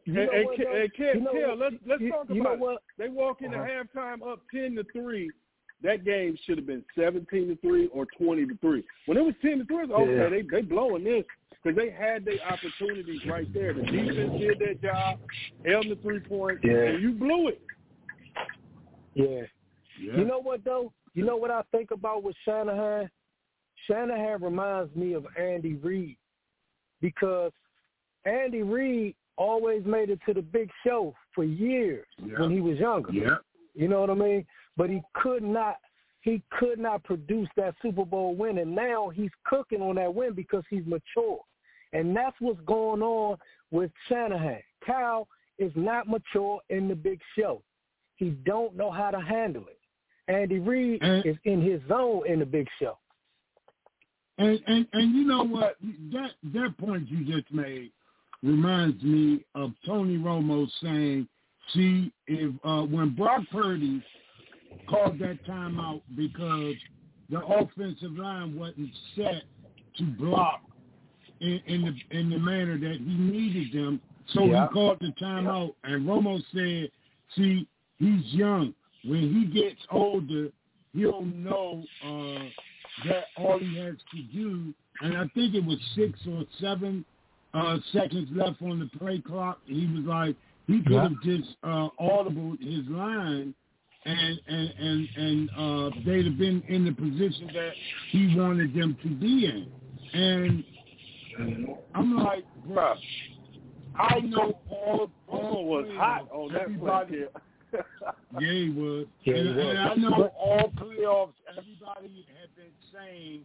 let's talk about it. They walk into halftime up 10-3. That game should have been 17-3 or 20-3. When it was 10-3, okay, they blowing this, because they had their opportunities right there. The defense did their job, held the 3 points, and you blew it. Yeah. You know what, though? You know what I think about with Shanahan? Shanahan reminds me of Andy Reid, because Andy Reid always made it to the big show for years when he was younger. Yeah. You know what I mean? But he could not produce that Super Bowl win, and now he's cooking on that win because he's mature. And that's what's going on with Shanahan. Cal is not mature in the big show. He don't know how to handle it. Andy Reid is in his zone in the big show. And you know what? That point you just made reminds me of Tony Romo saying, see, if when Brock Purdy called that timeout because the offensive line wasn't set to block in the manner that he needed them, so he called the timeout. And Romo said, see, he's young. When he gets older, he'll know that all he has to do, and I think it was 6 or 7 seconds left on the play clock. He was like, he could have just audibled his line, and they'd have been in the position that he wanted them to be in. And I'm like, bruh, I know all was hot on that play. Yeah, he was. And I know all playoffs, everybody had been saying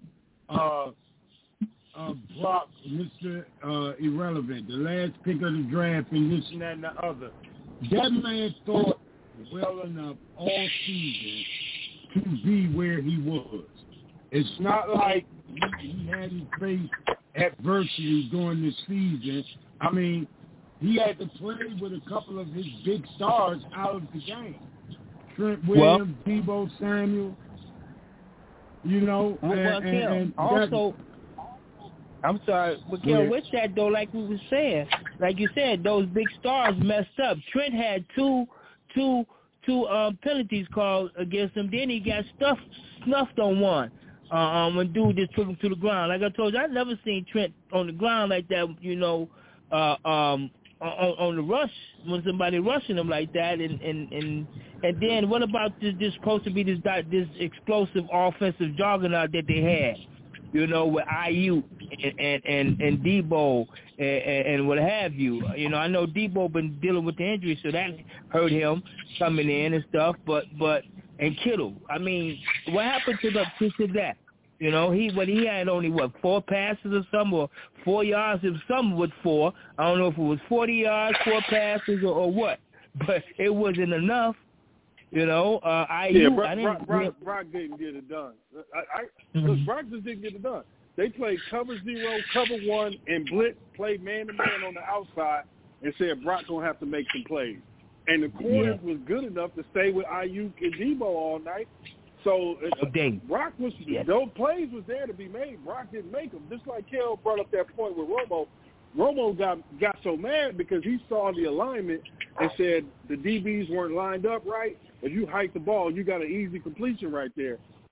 Brock, Mr. Irrelevant, the last pick of the draft, and this and that and the other. That man thought well enough all season to be where he was. It's not like he hadn't faced adversity during the season. I mean, he had to play with a couple of his big stars out of the game. Trent Williams, Deebo Samuel, you know. And also, I'm sorry, but with that, though, like we were saying, like you said, those big stars messed up. Trent had two penalties called against him. Then he got snuffed on one. When dude just took him to the ground. Like I told you, I never seen Trent on the ground like that, you know, on the rush when somebody rushing him like that, and then what about this supposed to be this explosive offensive juggernaut that they had, you know, with IU and Debo and what have you. You know, I know Debo been dealing with the injury, so that hurt him coming in and stuff. But and Kittle, I mean, what happened to that? You know, he had only 4 passes or something, or 4 yards, if something with 4. I don't know if it was 40 yards, 4 passes, or what, but it wasn't enough. You know, Brock didn't get it done. Look, Brock just didn't get it done. They played cover 0, cover 1, and blitz, played man-to-man on the outside, and said Brock gonna have to make some plays. And the corners was good enough to stay with Ayuk and Debo all night. So Brock was those plays was there to be made. Brock didn't make them. Just like Kel brought up that point with Romo. Romo got so mad because he saw the alignment and said the DBs weren't lined up right. If you hike the ball, you got an easy completion right there.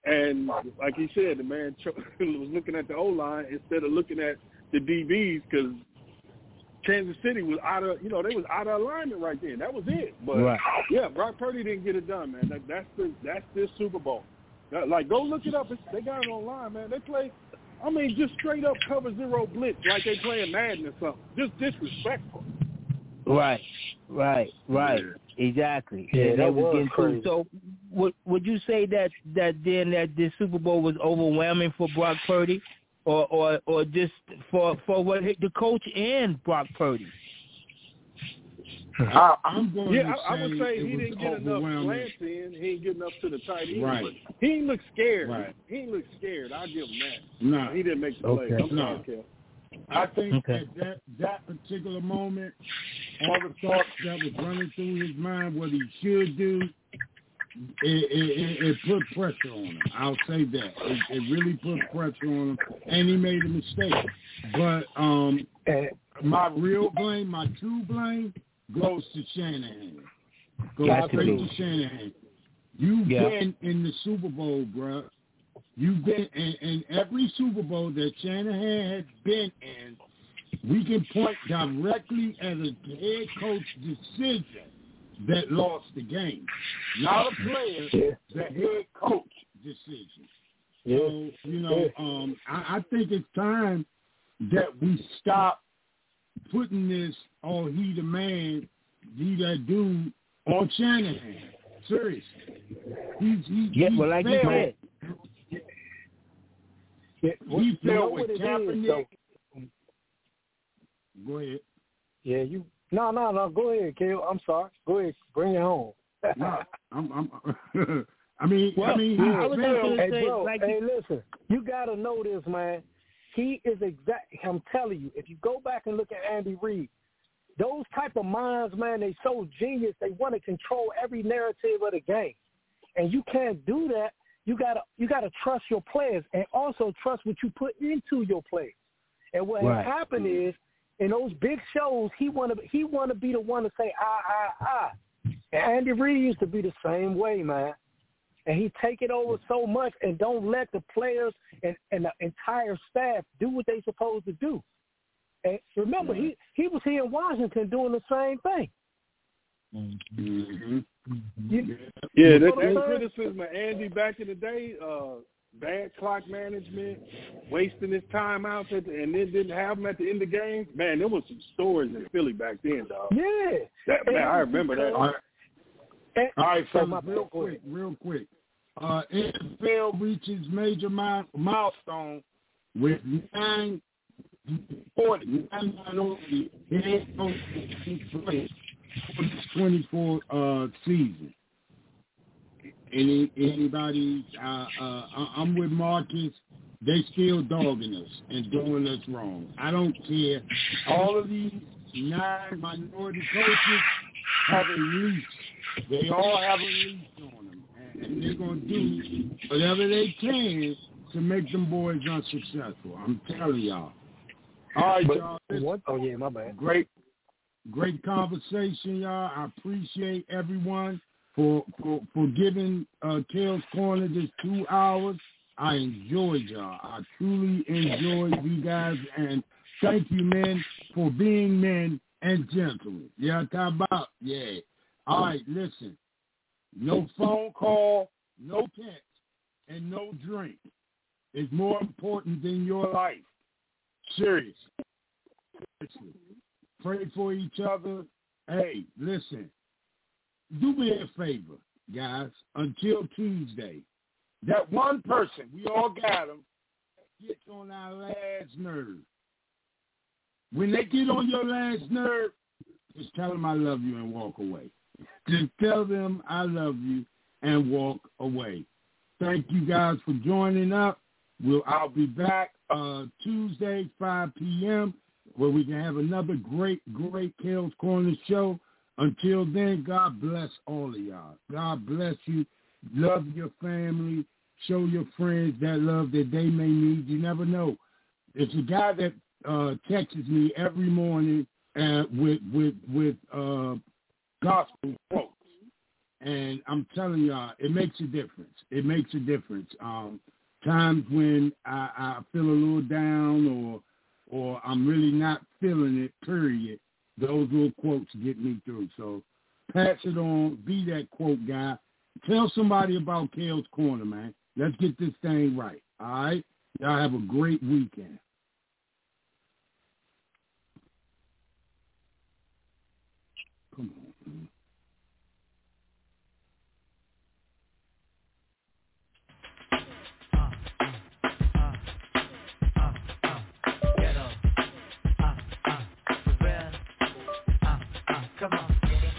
And like he said, the man was looking at the O-line instead of looking at the DBs because Kansas City was out of, they was out of alignment right then. That was it. But, yeah, Brock Purdy didn't get it done, man. That's this Super Bowl. Like, go look it up. They got it online, man. They play, just straight up cover zero blitz like they playing Madden or something. Just disrespectful. Right. Exactly. Yeah, that was getting crazy. So would you say that this Super Bowl was overwhelming for Brock Purdy, or just for what the coach and Brock Purdy? I'm going to say I would say he didn't get enough slants in. He didn't get enough to the tight end. Right. But he didn't look scared. Right. He didn't look scared. I'll give him that. No. He didn't make the play. No. I think that particular moment, all the thoughts that was running through his mind, what he should do, it put pressure on him. I'll say that. It really put pressure on him, and he made a mistake. But my real blame, my true blame, goes to Shanahan. Goes straight to Shanahan. You've been in the Super Bowl, bro. You've been in every Super Bowl that Shanahan has been in. We can point directly at a head coach decision that lost the game. Not a player, the head coach decision. So, I think it's time that we stop putting this, he the man, he that dude, on Shanahan. Seriously. Like you said. He fell with Kaepernick. Go ahead. Yeah, No, go ahead, Kale. I'm sorry. Go ahead. Bring it home. No, hey, listen. You got to know this, man. He is I'm telling you, if you go back and look at Andy Reid, those type of minds, man, they so genius. They want to control every narrative of the game. And you can't do that. You gotta trust your players and also trust what you put into your players. And what has happened is, in those big shows, he wanna be the one to say ah. And Andy Reid used to be the same way, man. And he take it over so much and don't let the players and the entire staff do what they supposed to do. And remember, he was here in Washington doing the same thing. Mm-hmm. That criticism of Andy back in the day, bad clock management, wasting his time out, and then didn't have him at the end of games. Man, there was some stories in Philly back then, dog. Yeah. I remember that. All right, so real quick. NFL reaches major milestone with 9 minority head coaches for this 24 season. Anybody? I'm with Marcus. They still dogging us and doing us wrong. I don't care. All of these 9 minority coaches have a leash. They all have a leash on them, and they're gonna do whatever they can to make them boys unsuccessful. I'm telling y'all. All right, y'all. Oh yeah, my bad. Great conversation, y'all. I appreciate everyone for giving Kale's Corner this 2 hours. I enjoyed y'all. I truly enjoyed you guys, and thank you, men, for being men and gentlemen. Yeah, talk about, yeah. All right, listen. No phone call, no text, and no drink is more important than your life. Seriously. Pray for each other. Hey, listen. Do me a favor, guys, until Tuesday. That one person, we all got them, gets on our last nerve. When they get on your last nerve, just tell them I love you and walk away. Just tell them I love you and walk away. Thank you guys for joining up. I'll be back Tuesday, 5 p.m., where we can have another great Kale's Corner show. Until then, God bless all of y'all. God bless you. Love your family. Show your friends that love that they may need. You never know. It's a guy that texts me every morning with gospel quotes. And I'm telling y'all, it makes a difference. It makes a difference. Times when I feel a little down or I'm really not feeling it, period, those little quotes get me through. So pass it on. Be that quote guy. Tell somebody about Kale's Corner, man. Let's get this thing right. All right? Y'all have a great weekend. Come on, man. Come on.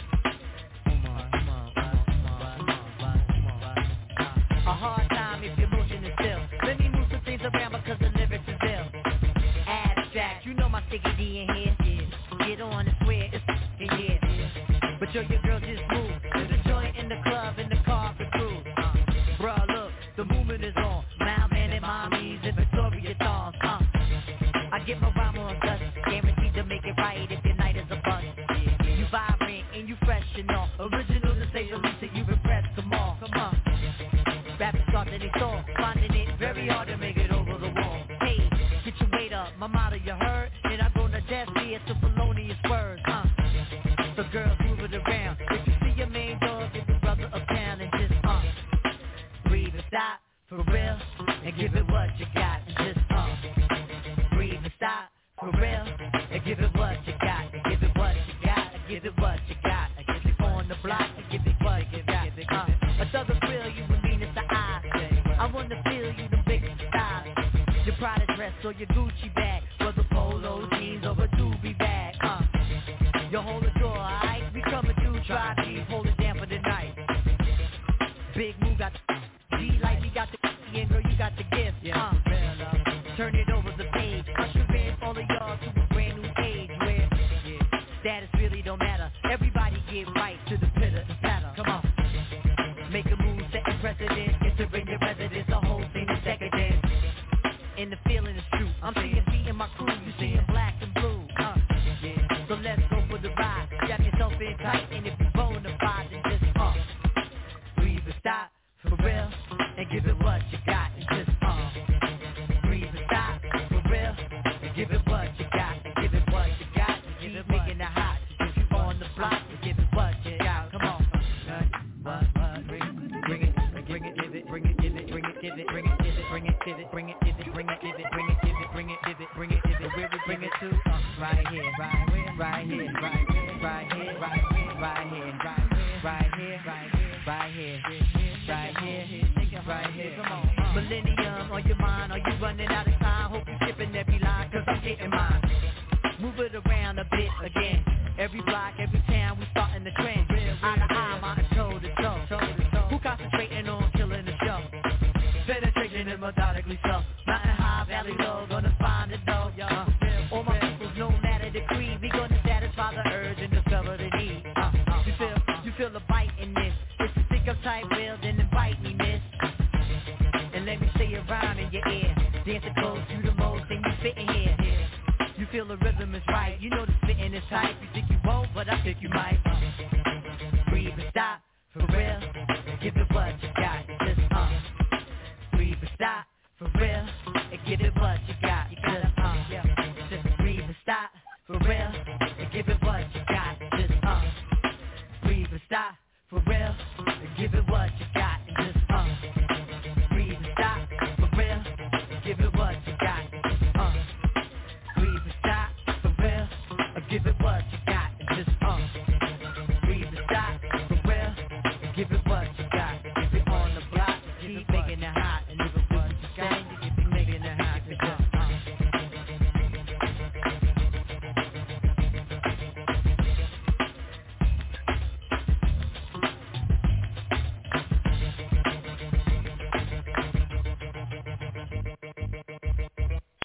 A hard time if your motion is still. Let me move some things around because the lyrics is ill. Abstract, you know my sticky D in here. Get on and swear it's yeah. But yo, your girl just moved to the joint in the club in the car for crew. Bruh, look, the movement is on. Now man and mommies and Victoria thongs. I get my rhyme on dust, guaranteed to make it right if your night is a bust. You vibrant and you fresh and all. Original to say the least that you've impressed them all. Come on. Rappers thought that they saw, finding it very hard to make it over the wall. Hey, get your weight up, my motto you heard. And I go to death here to felonious words, So girls move it around. If you see your main dog, give the brother a pound and just breathe and stop for real and give it what you got and just breathe and stop for real and give it what you got and give it what you got and give it what you got and give it on the block and give it what you got. A thugger grill you and mean it's the eye. I wanna feel you the big style. Your Prada dress or your Gucci bag, whether polo jeans or a doobie bag. You hold the door, alright? We coming through, try these, hold it down for the night. Big Moo got the G like he got the and girl you got the gift. Turn it over the page, usher in all of y'all to a brand new age where status really don't matter. Everybody get right to the pitter and patter. Come on. Make a move, setting precedent, entering your residence, the whole thing is decadent. And the feeling is true. I'm seeing feet in my crew, you seeing black and blue. So let's go for the ride. Strap yourself in tight, and if you bona fide, then just breathe and stop for real, and give it what you got, and just breathe and stop for real, and give it what you got, and give it what you got, and give it making it hot. If you on the block, and give it what you got. Come on. Bring it, give it, bring it, give it, bring it, give it, bring it, give it, bring it, give it, bring it, give it, bring it, give it, bring it, give it, bring it, give it, bring it, give it, where we bring it to? Right here, right here, right here, right here, right here, right here, right here, right here, right here, right here. Come on. Millennium on your mind, are you running out of time? Hope you skipping every line, cause I'm getting mine. Move it around a bit again. Every block, every town, we starting the trend. Eye to eye, my toe to toe. Who concentrating on killing the show? Penetration and methodically so. Mountain high, valley low, gonna find it though. All my peoples, no matter the creed, we gonna satisfy the urge and discover the need. You feel the bite in this. If you think I'm tight, well, then invite me, miss. And let me say a rhyme in your ear. Dancing close, you the most, and you fit in here. You feel the rhythm is right, you know the spitting is tight. You think you won't, but I think you might. Breathe and stop, for real. Give it what you got, just breathe and stop, for real. And give it what you got, just breathe and stop, for real. And give it what you got, just breathe and stop, for real. And give it what you got, just breathe and stop, for real. And give it what you got, just breathe and stop, for real. And give it what you got, just breathe and stop, for real. And give it what you got.